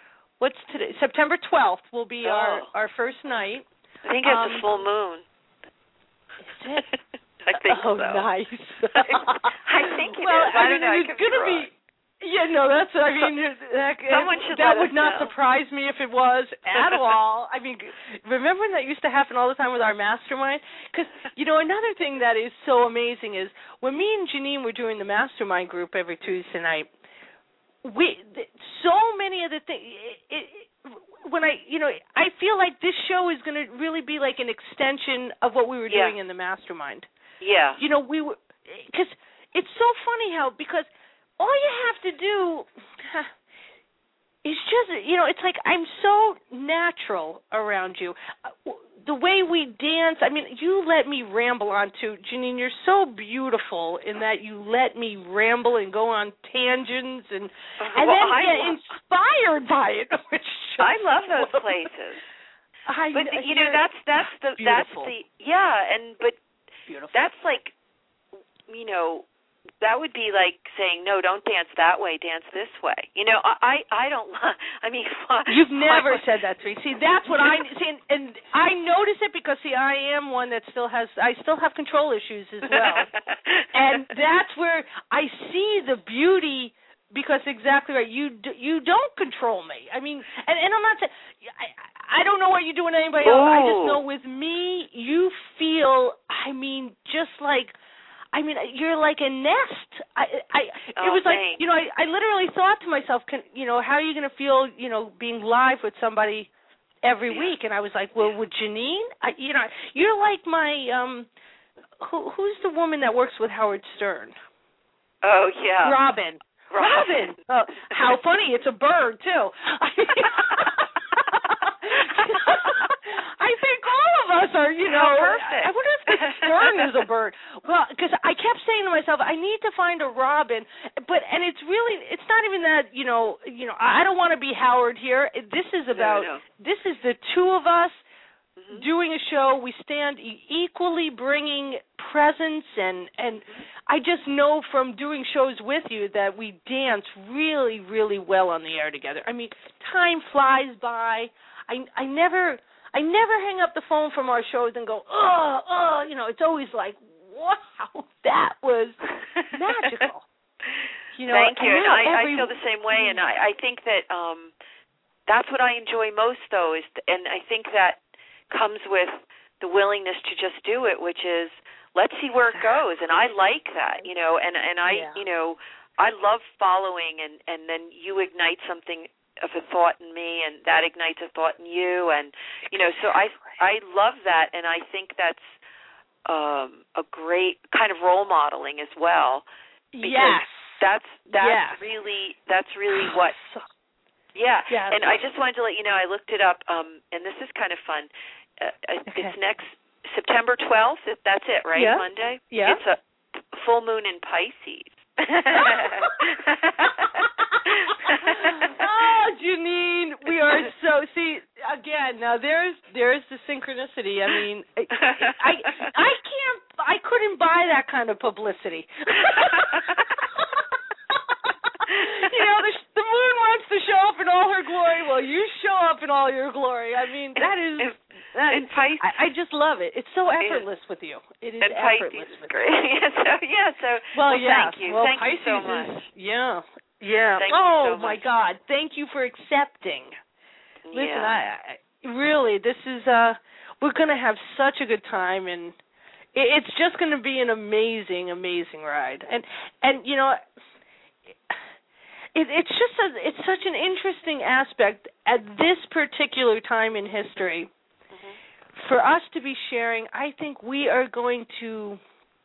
12th will be our first night. I think it's a full moon. Is it? I think so. Nice. I think it is. I don't know. It's going to be. Yeah, no, that would not surprise me if it was at all. I mean, remember when that used to happen all the time with our mastermind? Because, another thing that is so amazing is when me and Janine were doing the mastermind group every Tuesday night, so many of the things, I feel like this show is going to really be like an extension of what we were doing in the mastermind. Yeah. We were, because it's so funny because all you have to do is just, it's like I'm so natural around you. The way we dance, I mean, you let me ramble on too. Janine, you're so beautiful in that you let me ramble and go on tangents and then get inspired by it. I love those places. But beautiful. That's like, that would be like saying, no, don't dance that way, dance this way. I don't, I mean. You've never said that to me. See, that's what I see, and I notice it because, I am one that I still have control issues as well. And that's where I see the beauty, because exactly right, you don't control me. I mean, and I'm not saying, I don't know what you do with anybody else. I just know with me, you feel, just like, you're like a nest. It was like, I literally thought to myself, how are you going to feel, being live with somebody every week? And I was like, well, with Janine, you're like my, who's the woman that works with Howard Stern? Oh, yeah. Robin. Oh, how funny. It's a bird, too. I think all of us are, perfect. I wonder if the stern is a bird. Well, because I kept saying to myself, I need to find a robin, and it's not even that, I don't want to be Howard here. This is about, this is the two of us doing a show. We stand equally bringing presence, and I just know from doing shows with you that we dance really, really well on the air together. I mean, time flies by. I never hang up the phone from our shows and go, it's always like, wow, that was magical. Thank you. And I feel the same way, and I think that that's what I enjoy most, though, and I think that comes with the willingness to just do it, which is, let's see where it goes. And I like that, and I love following, and then you ignite something of a thought in me, and that ignites a thought in you, and so I love that, and I think that's a great kind of role modeling as well. Yes, that's really what. Yeah, and I just wanted to let you know, I looked it up, and this is kind of fun. It's next September 12th. That's it, right? Yeah. Monday. Yeah. It's a full moon in Pisces. Oh, Janine, we are so. See, again, now there's the synchronicity. I mean, I couldn't buy that kind of publicity. The moon wants to show up in all her glory. Well, you show up in all your glory. I mean, that is Pisces. I just love it. It's so effortless with you. It is effortless with great. you. Thank you. Well, thank Pisces you so much. Yeah. Thank you so my much. God! Thank you for accepting. Listen, I really, this is we're going to have such a good time, and it's just going to be an amazing, amazing ride. And it's such an interesting aspect at this particular time in history for us to be sharing. I think we are going to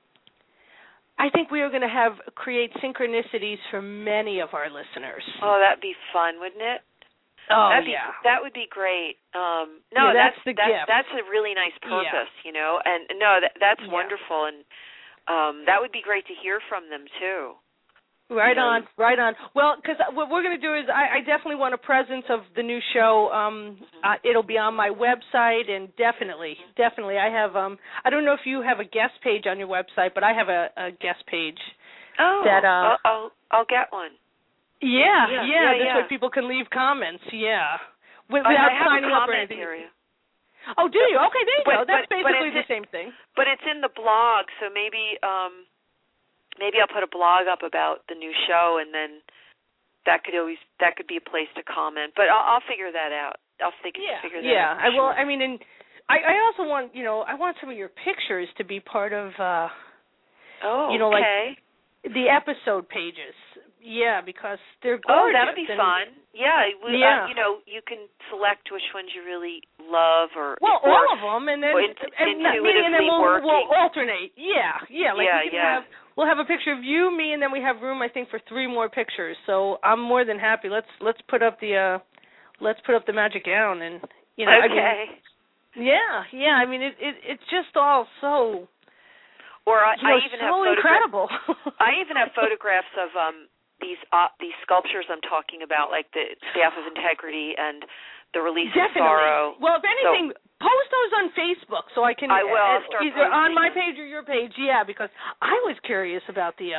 create synchronicities for many of our listeners. Oh, that'd be fun, wouldn't it? Oh, that would be great. That's the gift. That's a really nice purpose, and that's wonderful, and that would be great to hear from them too. Right on. Well, because what we're going to do is I definitely want a presence of the new show. It'll be on my website, and definitely, I have. I don't know if you have a guest page on your website, but I have a guest page. Oh, that, I'll get one. Yeah. This way people can leave comments. Yeah, without signing up or anything. Area. Oh, do you? Okay, there you go. That's basically the same thing. But it's in the blog, so maybe I'll put a blog up about the new show, and then that could be a place to comment. But I'll figure that out. I'll figure that out. Yeah, I will. I mean, and I also want I want some of your pictures to be part of. Like the episode pages. Yeah, because they're gorgeous. Oh, that'll be fun. Yeah. You can select which ones you really love, or all of them, and then we'll alternate. We'll have a picture of you, me, and then we have room, I think, for 3 more pictures. So I'm more than happy. Let's put up the magic gown, and Okay. I mean, I mean, it's just all so. Or I even so have incredible. I even have photographs of these sculptures I'm talking about, like the Staff of Integrity and the Release of Sorrow. Well, if anything, post those on Facebook so I can. I will. I'll start either posting on my page or your page. Yeah, because I was curious about the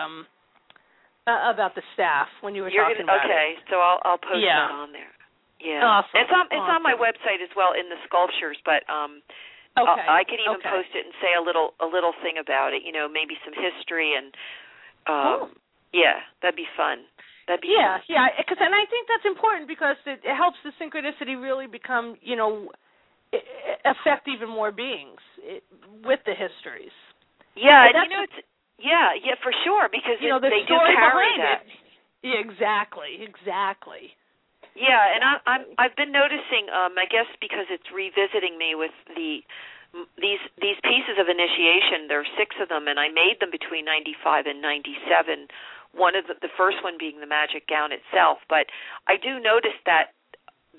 staff when you were talking about it. Okay, so I'll post that on there. Yeah, awesome. It's on my website as well in the sculptures, but okay. I could even post it and say a little thing about it. Maybe some history and. Yeah, that'd be fun. Fun. And I think that's important because it helps the synchronicity really become, affect even more beings with the histories. Yeah, and it's for sure because the they do story carry behind that. It. Exactly. Yeah, and I've been noticing, I guess because it's revisiting me with these pieces of initiation. There are 6 of them, and I made them between 95 and 97. One of the first one being the magic gown itself, but I do notice that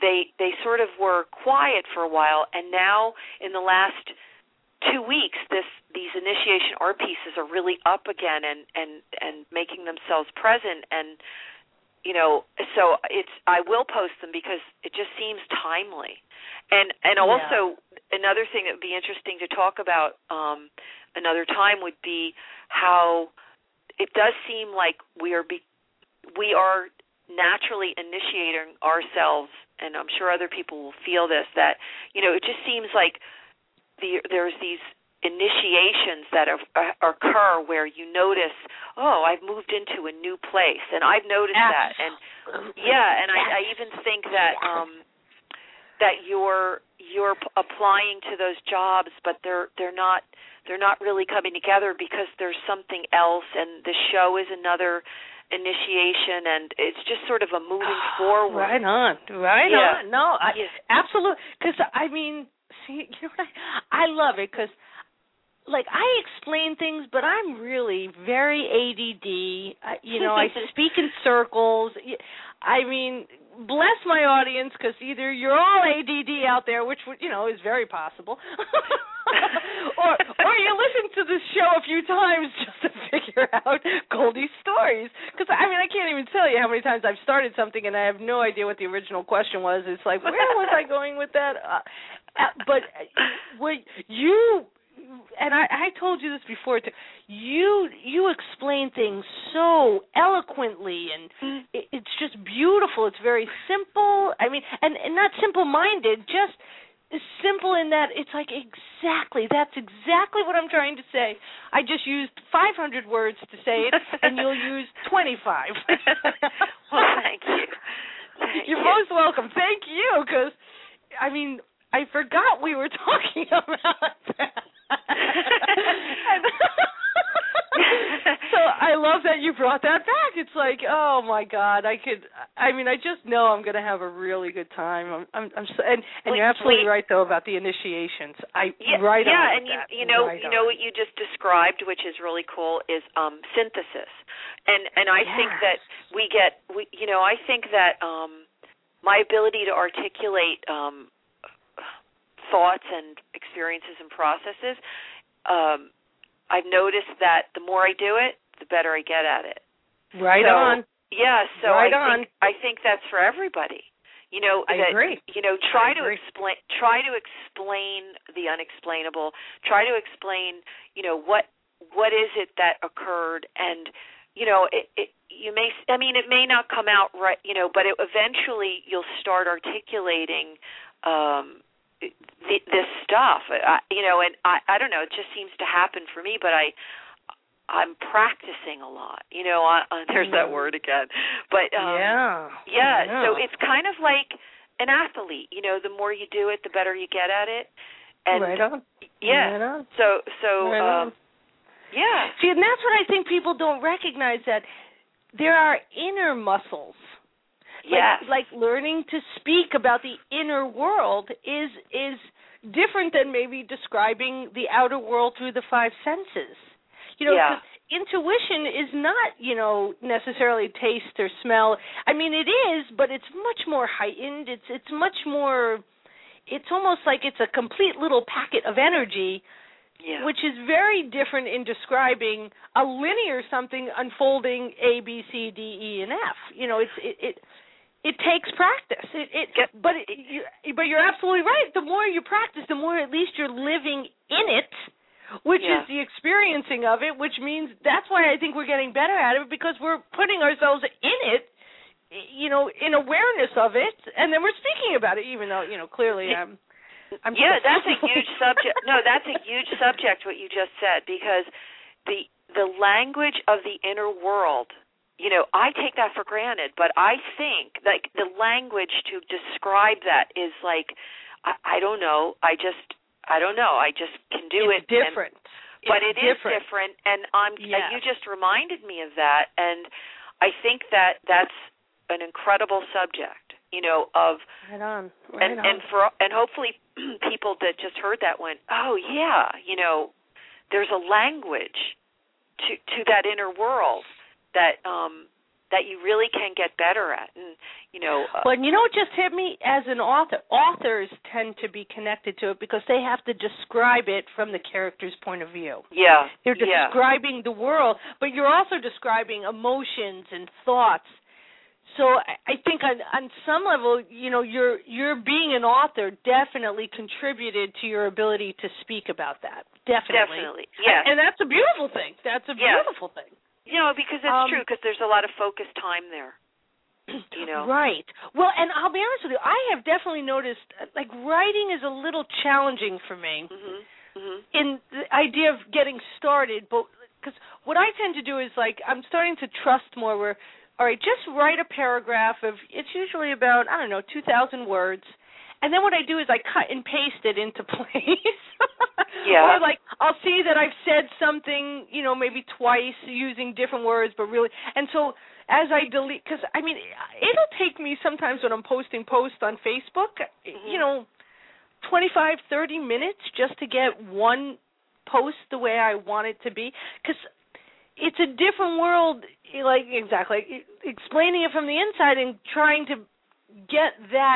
they sort of were quiet for a while, and now in the last 2 weeks, these initiation art pieces are really up again and making themselves present. And so I will post them because it just seems timely. And also another thing that would be interesting to talk about another time would be how it does seem like we are naturally initiating ourselves, and I'm sure other people will feel this, that it just seems like there's these initiations that occur where you notice, oh, I've moved into a new place, and I've noticed that, and I even think that that you're applying to those jobs, but they're not really coming together because there's something else, and the show is another initiation, and it's just sort of a moving forward. Right on. No, absolutely. Because I mean, see, I love it because, like, I explain things, but I'm really very ADD. I speak in circles. I mean, bless my audience, because either you're all ADD out there, which is very possible, or you listen to this show a few times just to figure out Goldie's stories. Because I can't even tell you how many times I've started something and I have no idea what the original question was. It's like, where was I going with that? But what you. And I told you this before too. You explain things so eloquently, and it's just beautiful. It's very simple. I mean, and not simple-minded, just simple in that it's like that's exactly what I'm trying to say. I just used 500 words to say it, and you'll use 25. Well, thank you. You're most welcome. Thank you, because I forgot we were talking about that. So I love that you brought that back. It's like, oh my God, I just know I'm going to have a really good time. And you're absolutely right though about the initiations. Right on. Yeah, and you know what you just described, which is really cool, is synthesis. And I think that I think that my ability to articulate thoughts and experiences and processes, I've noticed that the more I do it, the better I get at it. Right on. Yeah, so I think that's for everybody. I agree. Try to explain the unexplainable. Try to explain, what is it that occurred, and it may not come out right, but eventually you'll start articulating this stuff, and I don't know, it just seems to happen for me, but I'm practicing a lot, there's that word again, but so it's kind of like an athlete, the more you do it, the better you get at it, and right on. Yeah, right on. so right on. Yeah. See, and that's what I think people don't recognize, that there are inner muscles. Yes. Like learning to speak about the inner world is different than maybe describing the outer world through the five senses. Intuition is not, necessarily taste or smell. It is, but it's much more heightened. It's much more. It's almost like it's a complete little packet of energy, which is very different in describing a linear something unfolding A, B, C, D, E, and F. It takes practice. But you're absolutely right. The more you practice, the more at least you're living in it, which is the experiencing of it, which means that's why I think we're getting better at it, because we're putting ourselves in it, in awareness of it, and then we're speaking about it, even though, clearly I'm that's a huge subject. No, that's a huge subject, what you just said, because the language of the inner world, I take that for granted, but I think like the language to describe that is like, I don't know. I just can do it. Different. But it is different, and you just reminded me of that, and I think that's an incredible subject, of right on. And hopefully people that just heard that went, oh yeah, there's a language to that inner world that that you really can get better at. And, Well, what just hit me as an author? Authors tend to be connected to it because they have to describe it from the character's point of view. Yeah. They're describing the world, but you're also describing emotions and thoughts. So I think on some level, your being an author definitely contributed to your ability to speak about that. Definitely. Yes. And that's a beautiful thing. That's a beautiful thing. Because it's true, because there's a lot of focused time there. Right. Well, and I'll be honest with you, I have definitely noticed, like, writing is a little challenging for me in the idea of getting started, but because what I tend to do is, like, I'm starting to trust more where, all right, just write a paragraph of, it's usually about, 2,000 words, and then what I do is I cut and paste it into place. Or, like, I'll see that I've said something, maybe twice using different words, but really, and so as I delete, because, it'll take me sometimes when I'm posting posts on Facebook, 25, 30 minutes just to get one post the way I want it to be, because it's a different world, like, exactly, explaining it from the inside and trying to get that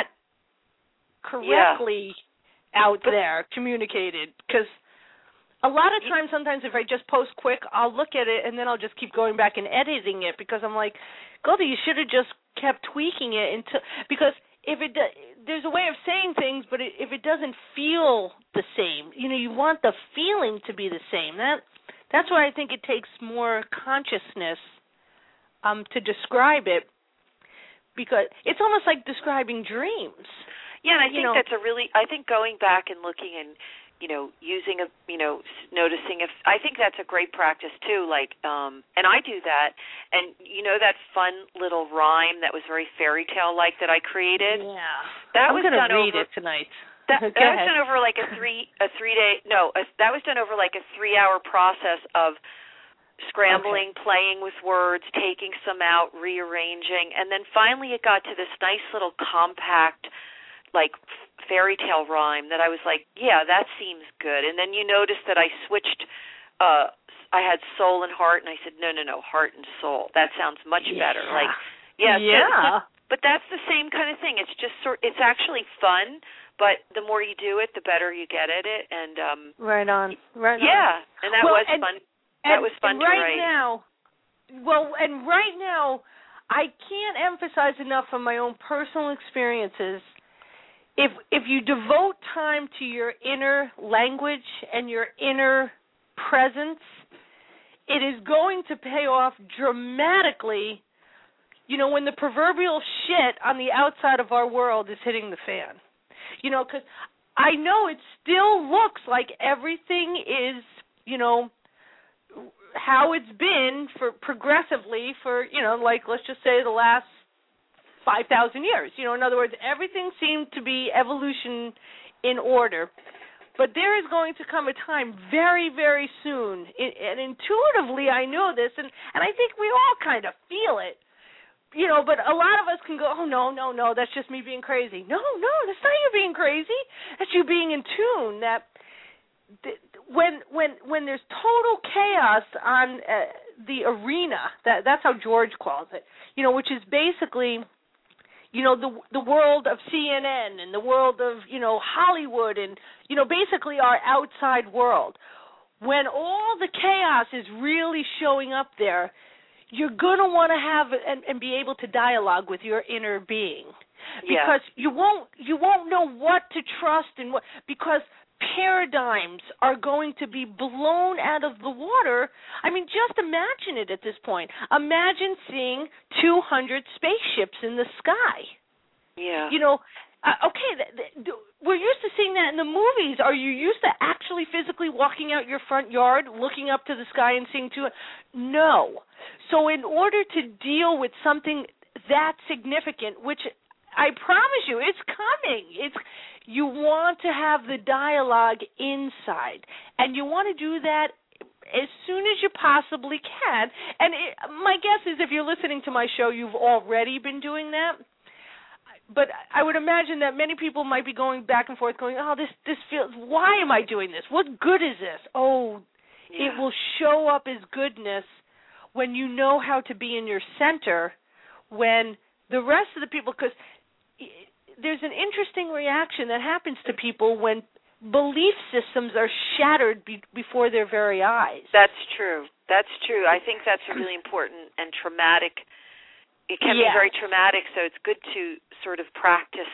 correctly out there, communicated, because a lot of times, sometimes if I just post quick, I'll look at it and then I'll just keep going back and editing it because I'm like, Goldie, you should have just kept tweaking it because there's a way of saying things, but if it doesn't feel the same, you want the feeling to be the same. That's why I think it takes more consciousness to describe it, because it's almost like describing dreams. Yeah, and I think I think going back and looking and using noticing if, I think that's a great practice too, like, and I do that, and that fun little rhyme that was very fairy tale like that I created? Yeah. That I'm was going to done read over, it tonight. That was done over like that was done over like a 3-hour process of scrambling, playing with words, taking some out, rearranging, and then finally it got to this nice little compact, like, fairy tale rhyme that I was like, yeah, that seems good. And then you notice that I switched, I had soul and heart, and I said, no, heart and soul. That sounds much better. Like, but that's the same kind of thing. It's just it's actually fun, but the more you do it, the better you get at it. And right on. Yeah, and that was fun. That was fun to write. Right now, I can't emphasize enough from my own personal experiences. If you devote time to your inner language and your inner presence, it is going to pay off dramatically, when the proverbial shit on the outside of our world is hitting the fan. Because I know it still looks like everything is, how it's been progressively for, like, let's just say the last 5,000 years. In other words, everything seemed to be evolution in order. But there is going to come a time very, very soon, and intuitively I know this, and I think we all kind of feel it, but a lot of us can go, oh, no, that's just me being crazy. No, that's not you being crazy. That's you being in tune. That when there's total chaos on the arena, that's how George calls it, which is basically, the world of CNN and the world of, Hollywood and, basically our outside world. When all the chaos is really showing up there, you're going to want to have and be able to dialogue with your inner being. Because you won't know what to trust and what, because paradigms are going to be blown out of the water. Just imagine it at this point. Imagine seeing 200 spaceships in the sky. Yeah. We're used to seeing that in the movies. Are you used to actually physically walking out your front yard, looking up to the sky and seeing No. So in order to deal with something that significant, which I promise you, it's coming. You want to have the dialogue inside, and you want to do that as soon as you possibly can. And my guess is if you're listening to my show, you've already been doing that. But I would imagine that many people might be going back and forth going, oh, this feels, why am I doing this? What good is this? Oh, it will show up as goodness when you know how to be in your center when the rest of the people, because there's an interesting reaction that happens to people when belief systems are shattered before their very eyes. That's true. That's true. I think that's really important and traumatic. It can be very traumatic, so it's good to sort of practice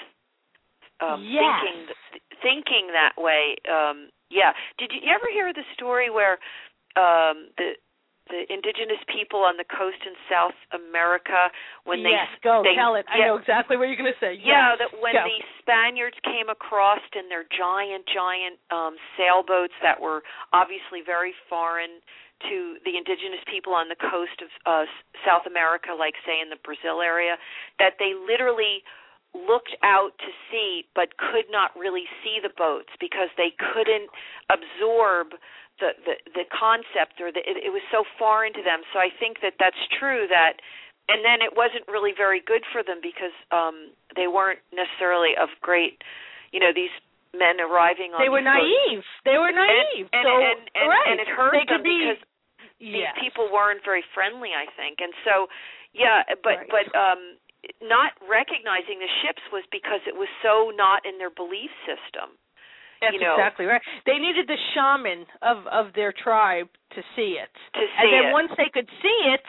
thinking that way. Did you ever hear the story where the indigenous people on the coast in South America, when tell it. I know exactly what you're going to say. Yeah, that when the Spaniards came across in their giant sailboats that were obviously very foreign to the indigenous people on the coast of South America, like say in the Brazil area, that they literally looked out to sea but could not really see the boats because they couldn't absorb the concept, or it was so foreign to them. So I think that's true. And then it wasn't really very good for them because they weren't necessarily of great, these men arriving on. They were naive. They were naive. And it hurt them because these people weren't very friendly, I think. And so, but not recognizing the ships was because it was so not in their belief system. That's exactly right. They needed the shaman of their tribe to see it. Then once they could see it,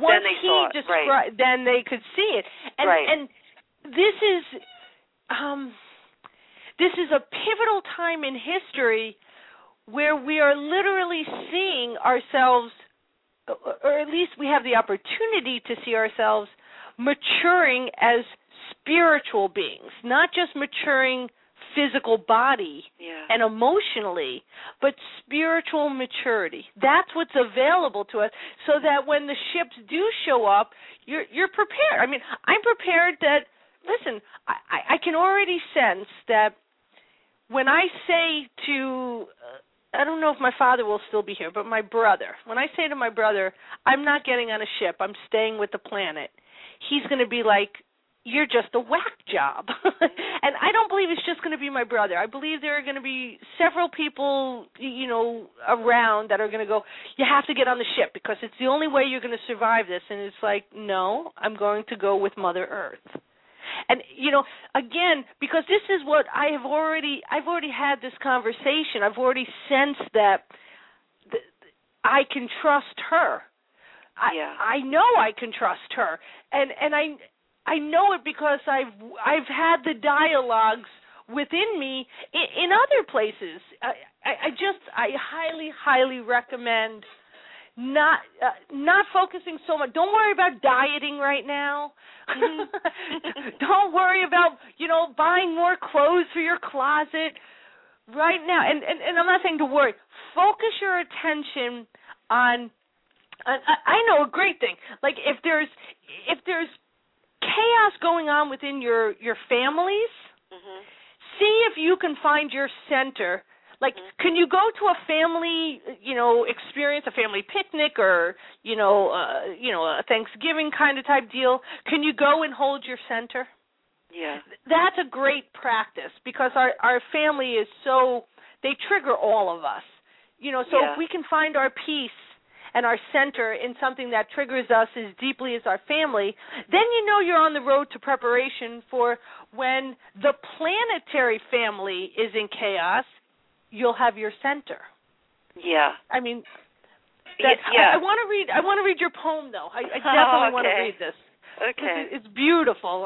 then they could see it. And this is a pivotal time in history where we are literally seeing ourselves, or at least we have the opportunity to see ourselves maturing as spiritual beings, not just maturing physical body and emotionally, but spiritual maturity. That's what's available to us, so that when the ships do show up, you're prepared. I mean, I'm prepared that, listen, I can already sense that when I say to, I don't know if my father will still be here, but my brother, when I say to my brother, I'm not getting on a ship, I'm staying with the planet, he's going to be like, you're just a whack job. And I don't believe it's just going to be my brother. I believe there are going to be several people, around that are going to go, you have to get on the ship because it's the only way you're going to survive this. And it's like, no, I'm going to go with Mother Earth. And, again, because this is what I've already had this conversation. I've already sensed that I can trust her. I know I can trust her. And I know it because I've had the dialogues within me in other places. I highly recommend not focusing so much. Don't worry about dieting right now. Don't worry about buying more clothes for your closet right now. And I'm not saying to worry. Focus your attention on. I know a great thing. Like if there's chaos going on within your families, see if you can find your center. Like, can you go to a family, experience, a family picnic, or a Thanksgiving kind of type deal? Can you go and hold your center? Yeah, that's a great practice because our family is they trigger all of us. If we can find our peace and our center in something that triggers us as deeply as our family, then you're on the road to preparation for when the planetary family is in chaos, you'll have your center. Yeah. I mean, I want to read your poem, though. I definitely want to read this. Okay. It's beautiful.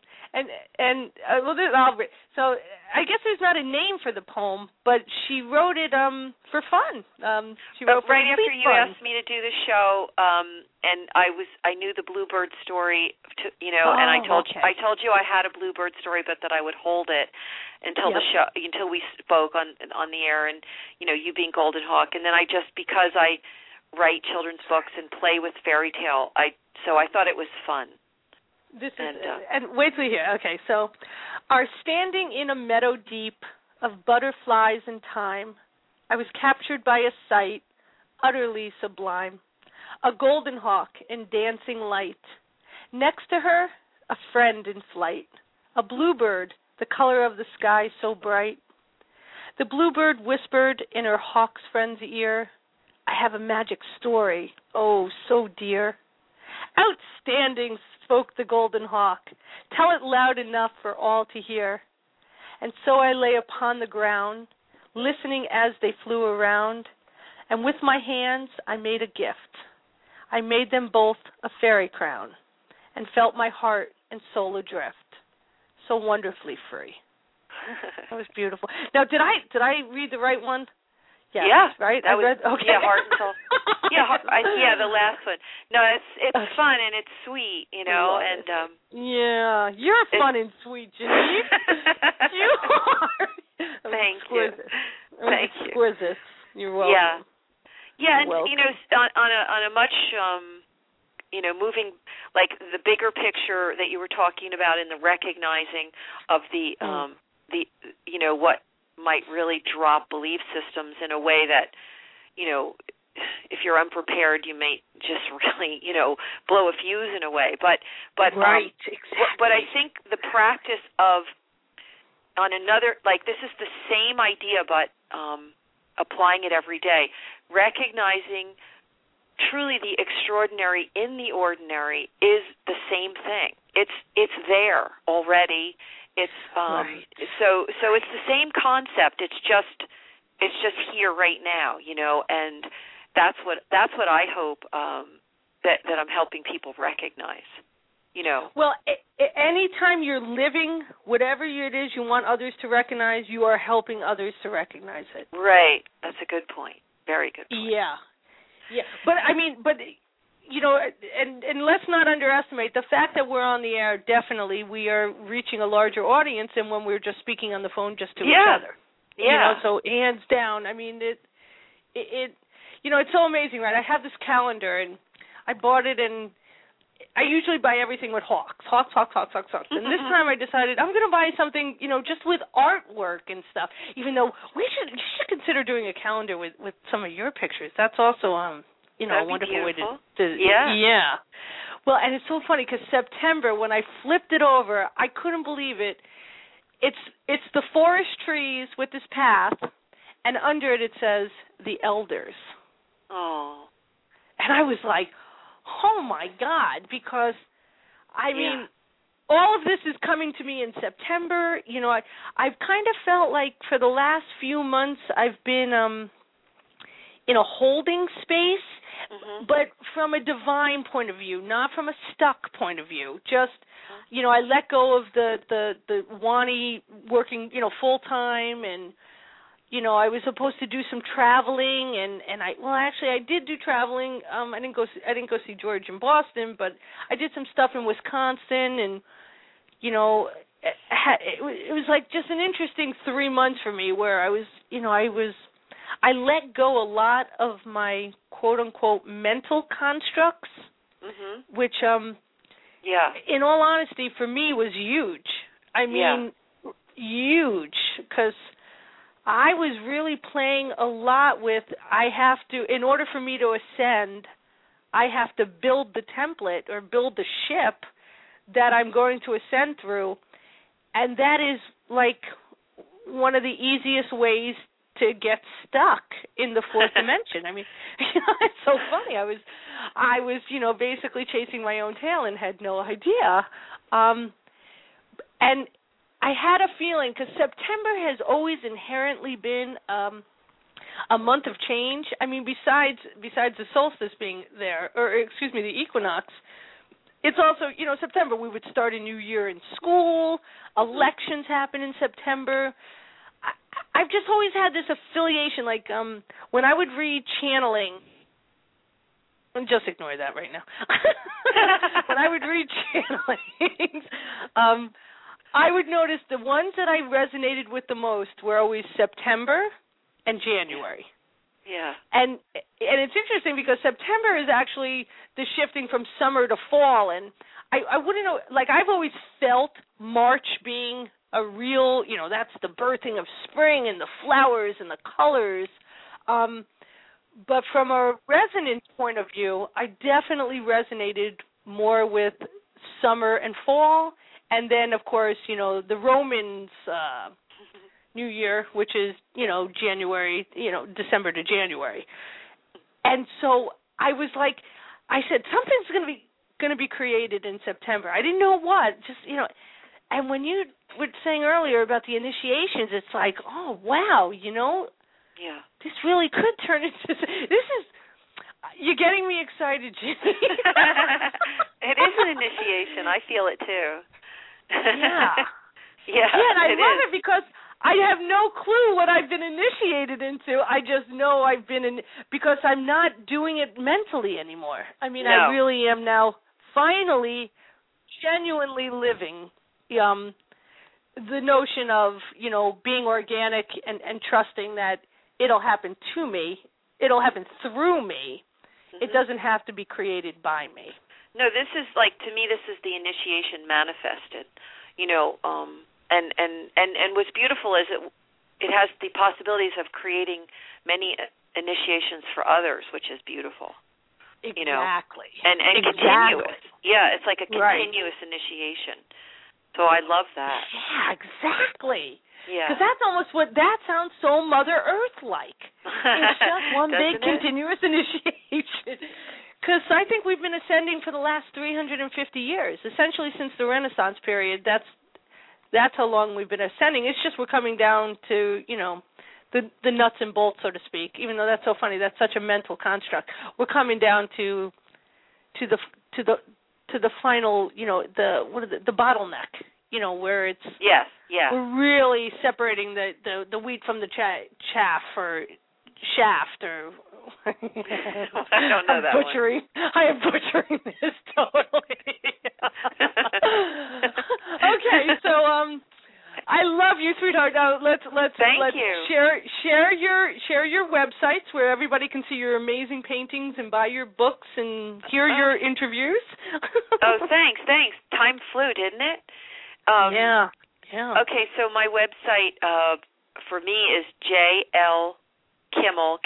So I guess there's not a name for the poem, but she wrote it for fun. She wrote right after you asked me to do the show, and I knew the Bluebird story, and I told you I had a Bluebird story, but that I would hold it until the show, until we spoke on the air, and you being Golden Hawk, and then because I write children's books and play with fairy tale, so I thought it was fun. And wait till you hear. Okay, so are standing in a meadow deep of butterflies and thyme, I was captured by a sight utterly sublime, a golden hawk in dancing light. Next to her, a friend in flight, a bluebird, the color of the sky so bright. The bluebird whispered in her hawk's friend's ear, I have a magic story, oh, so dear. Outstanding, spoke the Golden Hawk. Tell it loud enough for all to hear. And so I lay upon the ground, listening as they flew around, and with my hands I made a gift. I made them both a fairy crown, and felt my heart and soul adrift, so wonderfully free. That was beautiful. Now, did I read the right one? Yes, yeah, right. Okay. Yeah, heart and soul. Yeah, the last one. No, it's fun and it's sweet, and yeah, you're fun and sweet, Geneve. You are. Thank you. Thank you. Exquisite. You're welcome. Yeah, and on a much moving, like the bigger picture that you were talking about in the recognizing of the what might really drop belief systems in a way that, if you're unprepared, you may just really, blow a fuse in a way. But right, exactly. But I think the practice of on another, like this is the same idea, but applying it every day, recognizing truly the extraordinary in the ordinary is the same thing. It's there already. It's right. So it's the same concept. It's just here right now, and that's what I hope that I'm helping people recognize. Well, anytime you're living whatever it is you want others to recognize, you are helping others to recognize it. Right. That's a good point. Very good point. Yeah. But and let's not underestimate the fact that we're on the air. Definitely, we are reaching a larger audience than when we were just speaking on the phone just to each other. Yeah. So hands down. I mean, it it's so amazing, right? I have this calendar, and I bought it, and I usually buy everything with hawks. And this time I decided I'm going to buy something, just with artwork and stuff. Even though you should consider doing a calendar with some of your pictures. That's also a wonderful way to yeah. Well, and it's so funny because September, when I flipped it over, I couldn't believe it. It's the forest trees with this path, and under it says the elders. Oh. And I was like, oh my God, because I mean, all of this is coming to me in September. I've kind of felt like for the last few months I've been in a holding space, but from a divine point of view, not from a stuck point of view. Just, I let go of the Wani working, full time, and I was supposed to do some traveling, and I did do traveling. I didn't go see George in Boston, but I did some stuff in Wisconsin, and it was like just an interesting 3 months for me where I let go a lot of my quote unquote mental constructs, which in all honesty for me was huge. I mean, huge, because I was really playing a lot with, in order for me to ascend, I have to build the template or build the ship that I'm going to ascend through, and that is like one of the easiest ways to get stuck in the fourth dimension. I mean, it's so funny. I was, basically chasing my own tail and had no idea. And I had a feeling, because September has always inherently been a month of change. I mean, besides the solstice being there, or excuse me, the equinox, it's also, September, we would start a new year in school, elections happen in September. I've just always had this affiliation, like when I would read channeling, and just ignore that right now. When I would read channelings, I would notice the ones that I resonated with the most were always September and January. Yeah. And it's interesting because September is actually the shifting from summer to fall, and I wouldn't know, like I've always felt March being a real, that's the birthing of spring and the flowers and the colors. But from a resonance point of view, I definitely resonated more with summer and fall. And then, of course, the Romans' New Year, which is, January, December to January. And so I was like, I said, something's going to be going to be created in September. I didn't know what. Just, and when you were saying earlier about the initiations, it's like, oh, wow, Yeah. This really could turn into, you're getting me excited, Ginny. It is an initiation. I feel it too. Yeah. Yeah, and I love is. it because I have no clue what I've been initiated into. I just know I've been because I'm not doing it mentally anymore. I mean, No. I really am now finally genuinely living the notion of, being organic and trusting that it'll happen to me. It'll happen through me. Mm-hmm. It doesn't have to be created by me. No, this is to me, this is the initiation manifested, and what's beautiful is it has the possibilities of creating many initiations for others, which is beautiful. Exactly. And continuous. Yeah, it's like a continuous initiation. So I love that. Yeah, exactly. Yeah. Because that's almost that sounds so Mother Earth-like. It's just one big continuous initiation. Because I think we've been ascending for the last 350 years, essentially since the Renaissance period. That's how long we've been ascending. It's just we're coming down to, the nuts and bolts, so to speak. Even though that's so funny, that's such a mental construct. We're coming down to the final, the bottleneck, where it's we're really separating the wheat from the chaff or shaft or I don't know that butchering. I am butchering this totally. Okay, so I love you, sweetheart. Now let's Thank you. share your websites where everybody can see your amazing paintings and buy your books and hear your interviews. Oh, thanks. Time flew, didn't it? Yeah. Okay, so my website for me is JLKimmel,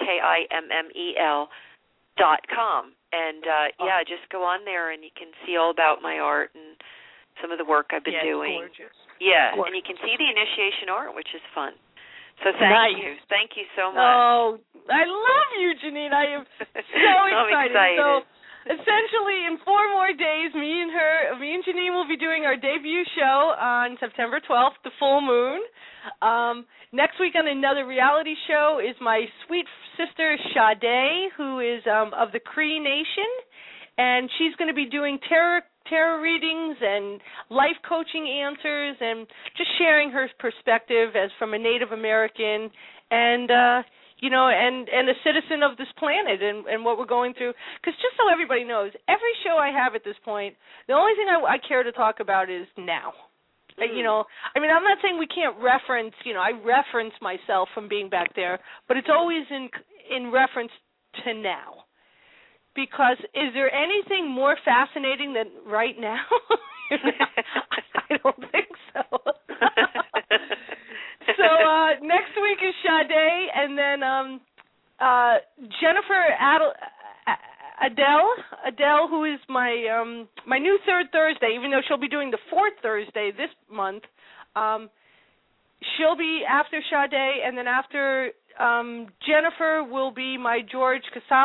KIMMEL.com. And, just go on there and you can see all about my art and some of the work I've been doing. Gorgeous. Yeah, gorgeous. And you can see the initiation art, which is fun. So thank you. Thank you so much. Oh, I love you, Janine. I am so I'm excited. So essentially, in 4 more days, me and Janine will be doing our debut show on September 12th, the full moon. Next week on another reality show is my sweet sister Sade, who is of the Cree Nation, and she's going to be doing tarot readings and life coaching answers and just sharing her perspective as from a Native American and and a citizen of this planet and what we're going through. Because just so everybody knows, every show I have at this point, the only thing I care to talk about is now. I'm not saying we can't reference, I reference myself from being back there, but it's always in reference to now. Because is there anything more fascinating than right now? I don't think so. So next week is Sade, and then Jennifer Adele, who is my new third Thursday, even though she'll be doing the fourth Thursday this month. She'll be after Sade, and then after Jennifer will be my George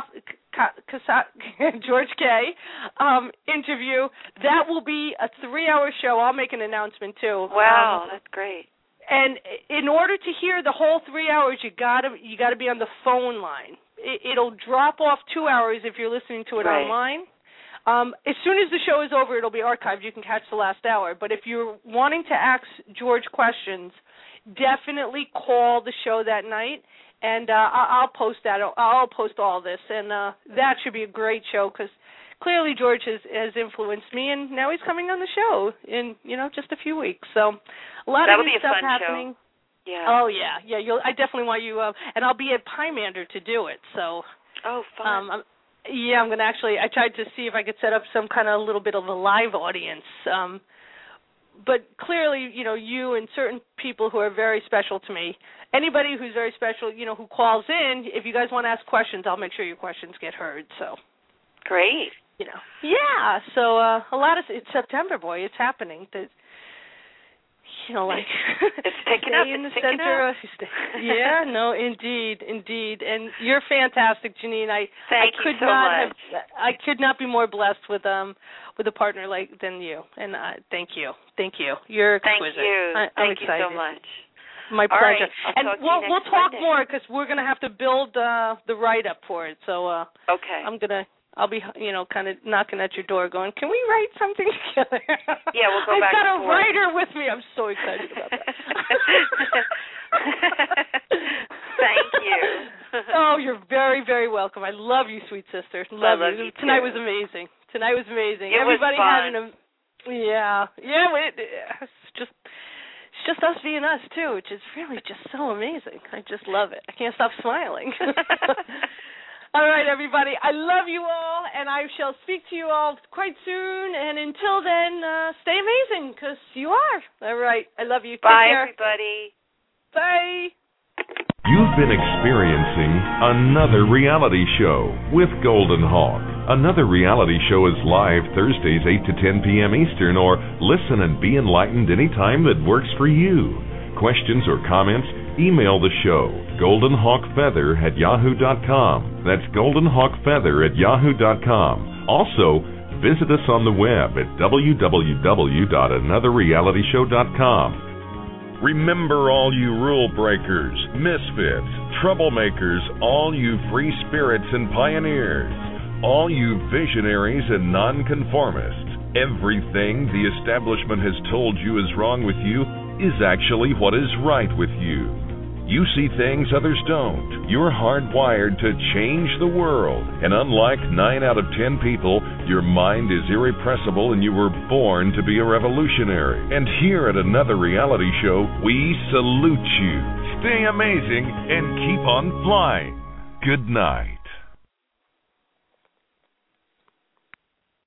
K. Interview. That will be a 3-hour show. I'll make an announcement too. Wow, that's great. And in order to hear the whole 3 hours, you gotta be on the phone line. It'll drop off 2 hours if you're listening to it online. As soon as the show is over, it'll be archived. You can catch the last hour. But if you're wanting to ask George questions, definitely call the show that night, and I'll post that. I'll post all this, and that should be a great show because clearly George has influenced me, and now he's coming on the show in just a few weeks. So a lot of new stuff happening. Show. Yeah. Oh yeah. I definitely want you, and I'll be at Pymander to do it. So. Oh, fun. I'm going to I tried to see if I could set up some kind of little bit of a live audience. But clearly, you and certain people who are very special to me, anybody who's very special, who calls in, if you guys want to ask questions, I'll make sure your questions get heard. So. Great. Yeah. So a lot of, it's September, boy. It's happening. like it's picking up. in the center. Yeah, no, indeed. And you're fantastic, Janine. Thank you so much. I could not be more blessed with a partner than you. And thank you. You're exquisite. Thank you. I'm excited. You so much. My pleasure. Right, and we'll talk more because we're going to have to build the write-up for it. So okay. I'll be, kind of knocking at your door going, can we write something together? Yeah, we'll go back and I've got a forth. writer with me. I'm so excited about that. Thank you. Oh, you're very, very welcome. I love you, sweet sister. Love you. Tonight too. was amazing. Everybody was fun. having it's just us being us, too, which is really just so amazing. I just love it. I can't stop smiling. All right, everybody. I love you all, and I shall speak to you all quite soon. And until then, stay amazing, because you are. All right. I love you. Bye, Take care. everybody. Bye. You've been experiencing Another Reality Show with Golden Hawk. Another Reality Show is live Thursdays 8 to 10 p.m. Eastern, or listen and be enlightened anytime that works for you. Questions or comments? Email the show, goldenhawkfeather@yahoo.com. That's goldenhawkfeather@yahoo.com. Also, visit us on the web at www.anotherrealityshow.com. Remember, all you rule breakers, misfits, troublemakers, all you free spirits and pioneers, all you visionaries and nonconformists, everything the establishment has told you is wrong with you is actually what is right with you. You see things others don't. You're hardwired to change the world. And unlike 9 out of 10 people, your mind is irrepressible and you were born to be a revolutionary. And here at Another Reality Show, we salute you. Stay amazing and keep on flying. Good night.